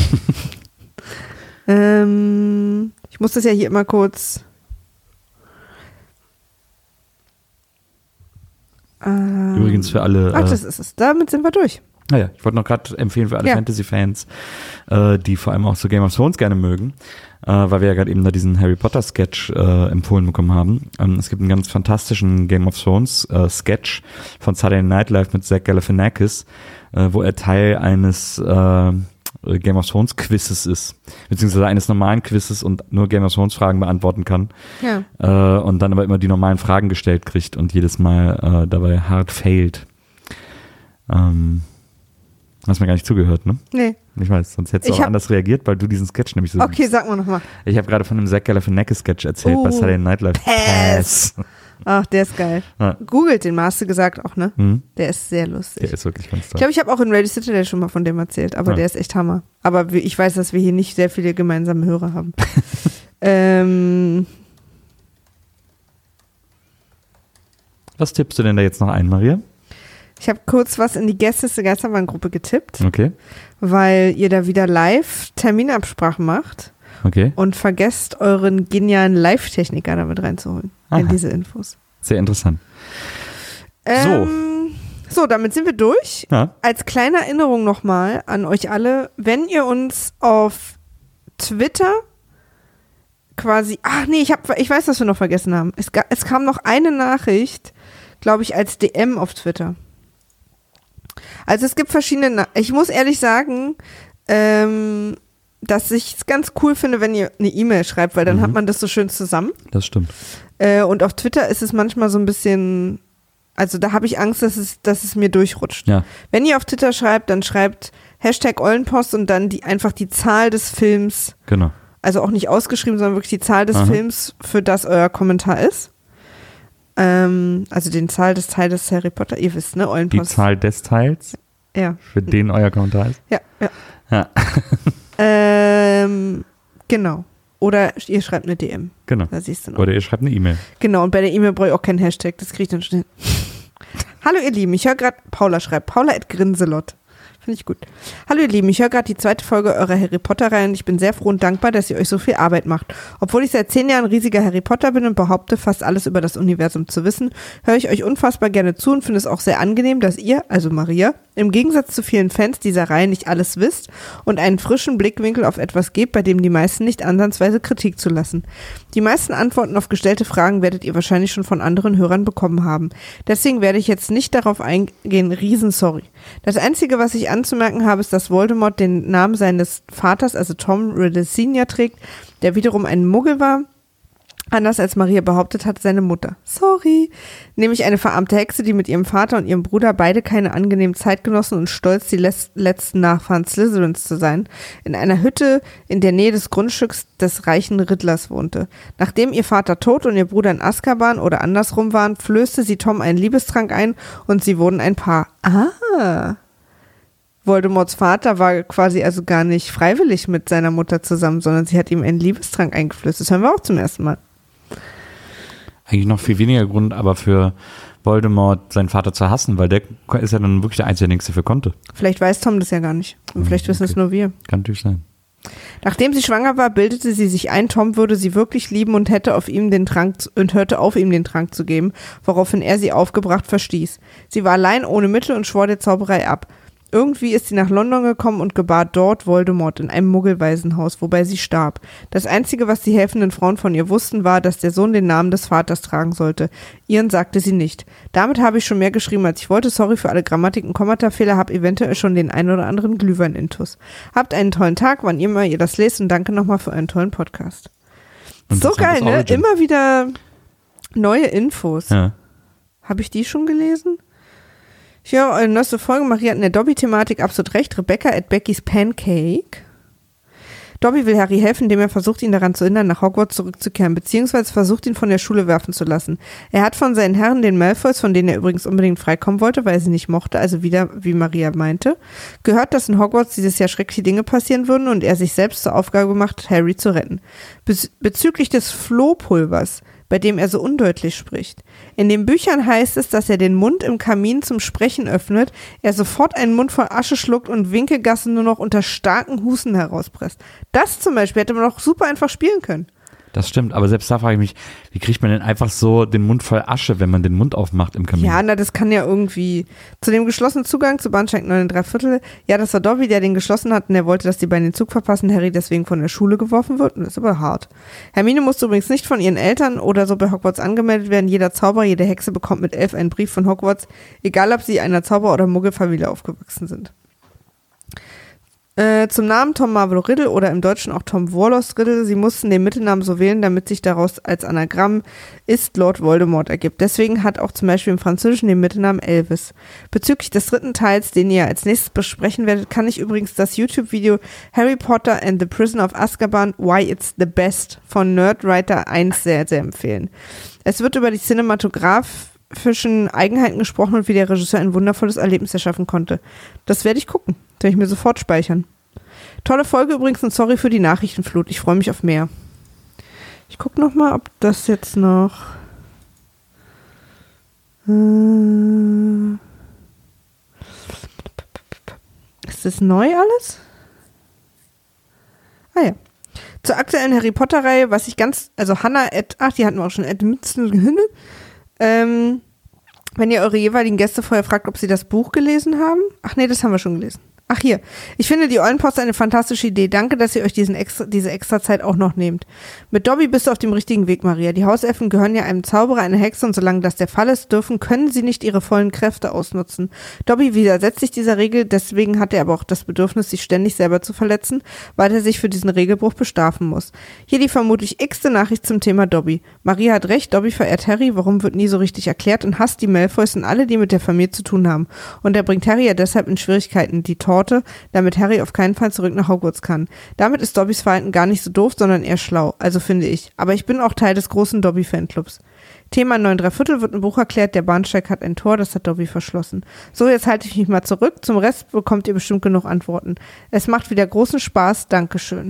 ähm, ich muss das ja hier immer kurz... Ähm, Übrigens für alle... Ach, äh, das ist es. Damit sind wir durch. Naja, ich wollte noch gerade empfehlen für alle Ja. Fantasy-Fans, äh, die vor allem auch so Game of Thrones gerne mögen, äh, weil wir ja gerade eben da diesen Harry Potter-Sketch äh, empfohlen bekommen haben. Ähm, es gibt einen ganz fantastischen Game of Thrones-Sketch von Saturday Night Live mit Zach Galifianakis, äh, wo er Teil eines äh, Game of Thrones-Quizzes ist, beziehungsweise eines normalen Quizzes und nur Game of Thrones-Fragen beantworten kann. Ja. Äh, und dann aber immer die normalen Fragen gestellt kriegt und jedes Mal äh, dabei hart failt. Ähm, hast mir gar nicht zugehört, ne? Nee. Ich weiß, sonst hättest du Ich auch hab- anders reagiert, weil du diesen Sketch nämlich so Okay, liebst. sag mal nochmal. Ich habe gerade von einem Zach Galifianakis-Sketch erzählt Oh. bei Saturday Night Live. Pass. Ach, der ist geil. Ja. Googelt den, mal, hast du gesagt auch, ne? Hm? Der ist sehr lustig. Der ist wirklich ganz Ich toll. glaube, ich habe auch in Radio Citadel schon mal von dem erzählt, aber Ja. der ist echt Hammer. Aber wir- ich weiß, dass wir hier nicht sehr viele gemeinsame Hörer haben. ähm, Was tippst du denn da jetzt noch ein, Maria? ich habe kurz was in die Gästeliste Geisterbahn-Gruppe getippt, Okay, weil ihr da wieder live Terminabsprachen macht okay. und vergesst, euren genialen Live-Techniker damit reinzuholen in Aha. diese Infos. Sehr interessant. Ähm, so, damit sind wir durch. Ja, Als kleine Erinnerung nochmal an euch alle, wenn ihr uns auf Twitter quasi, ach nee, ich, hab, ich weiß, was wir noch vergessen haben. Es, ga, es kam noch eine Nachricht, glaube ich, als D M auf Twitter. Also es gibt verschiedene, Na- ich muss ehrlich sagen, ähm, dass ich es ganz cool finde, wenn ihr eine E-Mail schreibt, weil dann Mhm. hat man das so schön zusammen. das stimmt. Äh, und auf Twitter ist es manchmal so ein bisschen, also da habe ich Angst, dass es, dass es mir durchrutscht. Ja, Wenn ihr auf Twitter schreibt, dann schreibt Hashtag Eulenpost und dann die, einfach die Zahl des Films, genau. also auch nicht ausgeschrieben, sondern wirklich die Zahl des Aha. Films, für das euer Kommentar ist. Ähm, also den Zahl des Teiles Harry Potter, ihr wisst, ne? Die Eulenpost. Zahl des Teils, Ja, für den euer Kommentar ist. ja, ja. Ja, Ähm, genau. Oder ihr schreibt eine D M. genau. Da siehst du noch. Oder ihr schreibt eine E-Mail. Genau, und bei der E-Mail brauche ich auch keinen Hashtag, das kriege ich dann schnell. Hallo ihr Lieben, ich höre gerade, Paula schreibt, Paula at Grinselot. Finde ich gut. Hallo ihr Lieben, ich höre gerade die zweite Folge eurer Harry Potter-Reihe und ich bin sehr froh und dankbar, dass ihr euch so viel Arbeit macht. Obwohl ich seit zehn Jahren riesiger Harry Potter bin und behaupte, fast alles über das Universum zu wissen, höre ich euch unfassbar gerne zu und finde es auch sehr angenehm, dass ihr, also Maria, im Gegensatz zu vielen Fans dieser Reihe nicht alles wisst und einen frischen Blickwinkel auf etwas gebt, bei dem die meisten nicht ansatzweise Kritik zulassen. Die meisten Antworten auf gestellte Fragen werdet ihr wahrscheinlich schon von anderen Hörern bekommen haben. Deswegen werde ich jetzt nicht darauf eingehen, riesen sorry. Das Einzige, was ich anzumerken habe, ist, dass Voldemort den Namen seines Vaters, also Tom Riddle Senior trägt, der wiederum ein Muggel war. Anders als Maria behauptet hat, seine Mutter. Sorry. Nämlich eine verarmte Hexe, die mit ihrem Vater und ihrem Bruder beide keine angenehmen Zeitgenossen und stolz die les- letzten Nachfahren Slytherins zu sein, in einer Hütte in der Nähe des Grundstücks des reichen Riddlers wohnte. Nachdem ihr Vater tot und ihr Bruder in Azkaban oder andersrum waren, flößte sie Tom einen Liebestrank ein und sie wurden ein Paar. Ah. Voldemorts Vater war quasi also gar nicht freiwillig mit seiner Mutter zusammen, sondern sie hat ihm einen Liebestrank eingeflößt. Das hören wir auch zum ersten Mal. Eigentlich noch viel weniger Grund, aber für Voldemort seinen Vater zu hassen, weil der ist ja dann wirklich der Einzige, der nichts dafür konnte. Vielleicht weiß Tom das ja gar nicht. Und Hm, vielleicht wissen es okay. nur wir. Kann natürlich sein. Nachdem sie schwanger war, bildete sie sich ein, Tom würde sie wirklich lieben und hätte auf ihm den Trank zu, und hörte auf, ihm den Trank zu geben, woraufhin er sie aufgebracht verstieß. Sie war allein ohne Mittel und schwor der Zauberei ab. Irgendwie ist sie nach London gekommen und gebar dort Voldemort in einem Muggelwaisenhaus, wobei sie starb. Das Einzige, was die helfenden Frauen von ihr wussten, war, dass der Sohn den Namen des Vaters tragen sollte. Ihren sagte sie nicht. Damit habe ich schon mehr geschrieben, als ich wollte. Sorry für alle Grammatik- und Kommatafehler, hab eventuell schon den ein oder anderen Glühwein-Intus. Habt einen tollen Tag, wann immer ihr das lest, und danke nochmal für einen tollen Podcast. So geil, ne? Origin. Immer wieder neue Infos. Ja. Habe ich die schon gelesen? Ja, eine neueste Folge. Maria hat in der Dobby-Thematik absolut recht. Rebecca at Becky's Pancake. Dobby will Harry helfen, indem er versucht, ihn daran zu hindern, nach Hogwarts zurückzukehren, beziehungsweise versucht, ihn von der Schule werfen zu lassen. Er hat von seinen Herren, den Malfoys, von denen er übrigens unbedingt freikommen wollte, weil er sie nicht mochte, also wieder, wie Maria meinte, gehört, dass in Hogwarts dieses Jahr schreckliche Dinge passieren würden und er sich selbst zur Aufgabe gemacht hat, Harry zu retten. Bez- bezüglich des Flohpulvers, bei dem er so undeutlich spricht. In den Büchern heißt es, dass er den Mund im Kamin zum Sprechen öffnet, er sofort einen Mund voll Asche schluckt und Winkelgassen nur noch unter starken Husten herauspresst. Das zum Beispiel hätte man doch super einfach spielen können. Das stimmt, aber selbst da frage ich mich, wie kriegt man denn einfach so den Mund voll Asche, wenn man den Mund aufmacht im Kamin? Ja, na, das kann ja irgendwie. Zu dem geschlossenen Zugang zu Bahnsteig neun und drei Viertel. Ja, das war Dobby, der den geschlossen hat und der wollte, dass die beiden den Zug verpassen, Harry deswegen von der Schule geworfen wird. Und das ist aber hart. Hermine musste übrigens nicht von ihren Eltern oder so bei Hogwarts angemeldet werden. Jeder Zauberer, jede Hexe bekommt mit elf einen Brief von Hogwarts, egal ob sie einer Zauber- oder Muggelfamilie aufgewachsen sind. Äh, zum Namen Tom Marvolo Riddle oder im Deutschen auch Tom Warlos Riddle. Sie mussten den Mittelnamen so wählen, damit sich daraus als Anagramm ist Lord Voldemort ergibt. Deswegen hat auch zum Beispiel im Französischen den Mittelnamen Elvis. Bezüglich des dritten Teils, den ihr als nächstes besprechen werdet, kann ich übrigens das YouTube-Video Harry Potter and the Prison of Azkaban, Why It's the Best von Nerdwriter eins sehr, sehr empfehlen. Es wird über die cinematografischen Eigenheiten gesprochen und wie der Regisseur ein wundervolles Erlebnis erschaffen konnte. Das werde ich gucken. Das werde ich mir sofort speichern. Tolle Folge übrigens und sorry für die Nachrichtenflut. Ich freue mich auf mehr. Ich gucke nochmal, ob das jetzt noch... Äh, ist das neu alles? Ah ja. Zur aktuellen Harry Potter-Reihe, was ich ganz... Also Hannah, at, ach, die hatten wir auch schon. At ähm, wenn ihr eure jeweiligen Gäste vorher fragt, ob sie das Buch gelesen haben. Ach nee, das haben wir schon gelesen. Ach hier, ich finde die Eulenpost eine fantastische Idee. Danke, dass ihr euch diesen extra, diese extra Zeit auch noch nehmt. Mit Dobby bist du auf dem richtigen Weg, Maria. Die Hauselfen gehören ja einem Zauberer, einer Hexe und solange das der Fall ist, dürfen, können sie nicht ihre vollen Kräfte ausnutzen. Dobby widersetzt sich dieser Regel, deswegen hat er aber auch das Bedürfnis, sich ständig selber zu verletzen, weil er sich für diesen Regelbruch bestrafen muss. Hier die vermutlich x-te Nachricht zum Thema Dobby. Maria hat recht, Dobby verehrt Harry, warum wird nie so richtig erklärt und hasst die Malfoys und alle, die mit der Familie zu tun haben. Und er bringt Harry ja deshalb in Schwierigkeiten, die Torte, damit Harry auf keinen Fall zurück nach Hogwarts kann. Damit ist Dobbys Verhalten gar nicht so doof, sondern eher schlau, also finde ich. Aber ich bin auch Teil des großen Dobby-Fanclubs. Thema neun drei Viertel wird im Buch erklärt, der Bahnsteig hat ein Tor, das hat Dobby verschlossen. So, jetzt halte ich mich mal zurück, zum Rest bekommt ihr bestimmt genug Antworten. Es macht wieder großen Spaß, Dankeschön.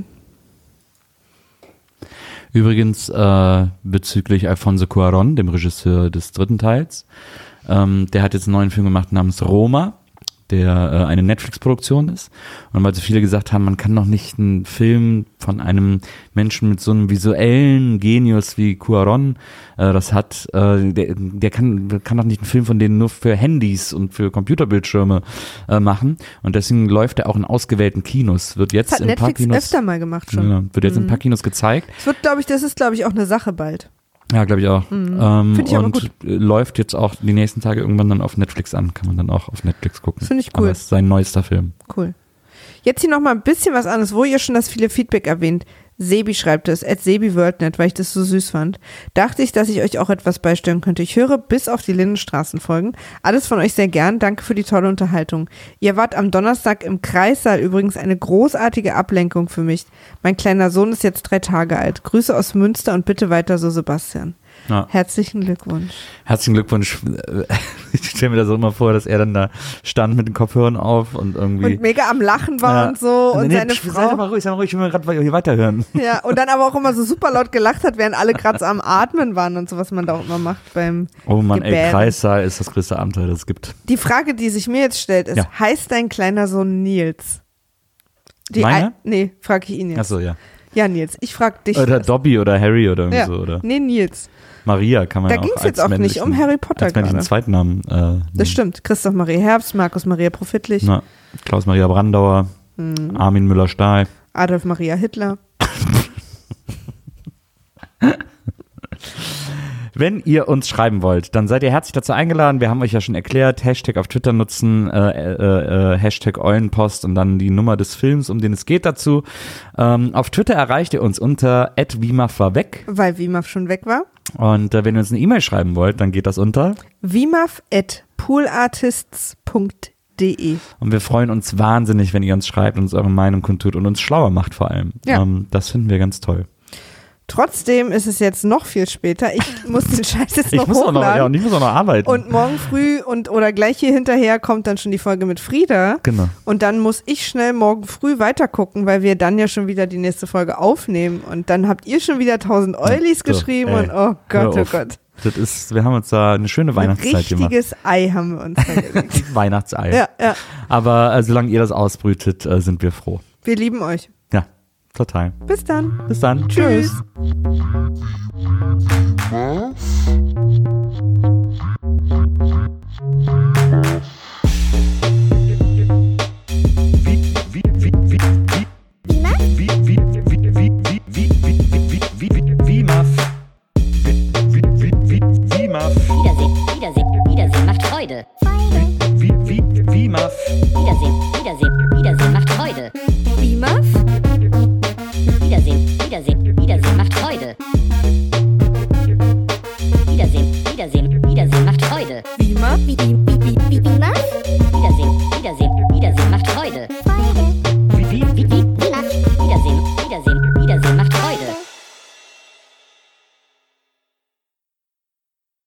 Übrigens äh, bezüglich Alfonso Cuarón, dem Regisseur des dritten Teils, ähm, der hat jetzt einen neuen Film gemacht namens Roma, der äh, eine Netflix-Produktion ist. Und weil so viele gesagt haben, man kann noch nicht einen Film von einem Menschen mit so einem visuellen Genius wie Cuarón äh, das hat, äh, der, der kann kann doch nicht einen Film von denen nur für Handys und für Computerbildschirme äh, machen. Und deswegen läuft er auch in ausgewählten Kinos. Wird jetzt das hat in Netflix ein paar Kinos, öfter mal gemacht schon. Ja, wird jetzt mhm. in ein paar Kinos gezeigt. Das wird, glaube ich, das ist, glaube ich, auch eine Sache bald. Ja, glaube ich auch. Mhm. Ähm, Find ich aber und gut. läuft jetzt auch die nächsten Tage irgendwann dann auf Netflix an. Kann man dann auch auf Netflix gucken. Finde ich cool. Aber es ist sein neuester Film. Cool. Jetzt hier nochmal ein bisschen was anderes, wo ihr schon das viele Feedback erwähnt. Sebi schreibt es, at sebiworldnet, weil ich das so süß fand. Dachte ich, dass ich euch auch etwas beisteuern könnte. Ich höre bis auf die Lindenstraßenfolgen. Alles von euch sehr gern. Danke für die tolle Unterhaltung. Ihr wart am Donnerstag im Kreissaal übrigens eine großartige Ablenkung für mich. Mein kleiner Sohn ist jetzt drei Tage alt. Grüße aus Münster und bitte weiter so, Sebastian. Ja. Herzlichen Glückwunsch. Herzlichen Glückwunsch. Ich stelle mir das so immer vor, dass er dann da stand mit den Kopfhörern auf und irgendwie. Und mega am Lachen war ja. und so. Und nee, seine nee, Frau. Sei mal ruhig, sei mal ruhig, ich will gerade hier weiterhören. Ja, und dann aber auch immer so super laut gelacht hat, während alle gerade so am Atmen waren und so, was man da auch immer macht beim Oh Mann, Gebären. ey, Kreissaal ist das größte Abenteuer, das es gibt. Die Frage, die sich mir jetzt stellt, ist, Ja. heißt dein kleiner Sohn Nils? Die Meine? Ei- nee, frage ich ihn jetzt. Achso, ja. Ja, Nils, ich frage dich. Oder das. Dobby oder Harry oder irgendwie Ja. so. Oder Nee, Nils. Maria kann man Da auch ging's als jetzt auch nicht männlichen- um Harry Potter als männlichen gerade. Zweitnamen äh, nehmen. Das stimmt. Christoph Maria Herbst, Markus Maria Profitlich. Na, Klaus-Maria Brandauer, mhm. Armin Müller-Stahl. Adolf Maria Hitler. Wenn ihr uns schreiben wollt, dann seid ihr herzlich dazu eingeladen. Wir haben euch ja schon erklärt, Hashtag auf Twitter nutzen, äh, äh, äh, Hashtag Eulenpost und dann die Nummer des Films, um den es geht dazu. Ähm, auf Twitter erreicht ihr uns unter at wimaf war weg. Weil Wimaf schon weg war. Und äh, wenn ihr uns eine E-Mail schreiben wollt, dann geht das unter wimaf at poolartists punkt de. Und wir freuen uns wahnsinnig, wenn ihr uns schreibt und uns eure Meinung kundtut und uns schlauer macht vor allem. Ja. Ähm, das finden wir ganz toll. Trotzdem ist es jetzt noch viel später. Ich muss den Scheiß jetzt ich noch muss hochladen. Auch noch, ja, und ich muss auch noch arbeiten. Und morgen früh und oder gleich hier hinterher kommt dann schon die Folge mit Frieda. Genau. Und dann muss ich schnell morgen früh weitergucken, weil wir dann ja schon wieder die nächste Folge aufnehmen. Und dann habt ihr schon wieder tausend Eulis so, geschrieben ey, und oh Gott, oh Gott. Das ist, wir haben uns da eine schöne Weihnachtszeit gemacht. Ein richtiges Ei haben wir uns da gelegt. Weihnachtsei. Ja, ja. Aber äh, solange ihr das ausbrütet, äh, sind wir froh. Wir lieben euch. Ja, total. Bis dann. Bis dann. Tschüss. Wiedersehen, Wiedersehen macht Freude. Wie, wie, wie, Muff. Wiedersehen, Wiedersehen, Wiedersehen macht Freude. Wimaf? Wiedersehen, Wiedersehen, Wiedersehen macht Freude. Wiedersehen, Wiedersehen, Wiedersehen macht Freude. Wimaf?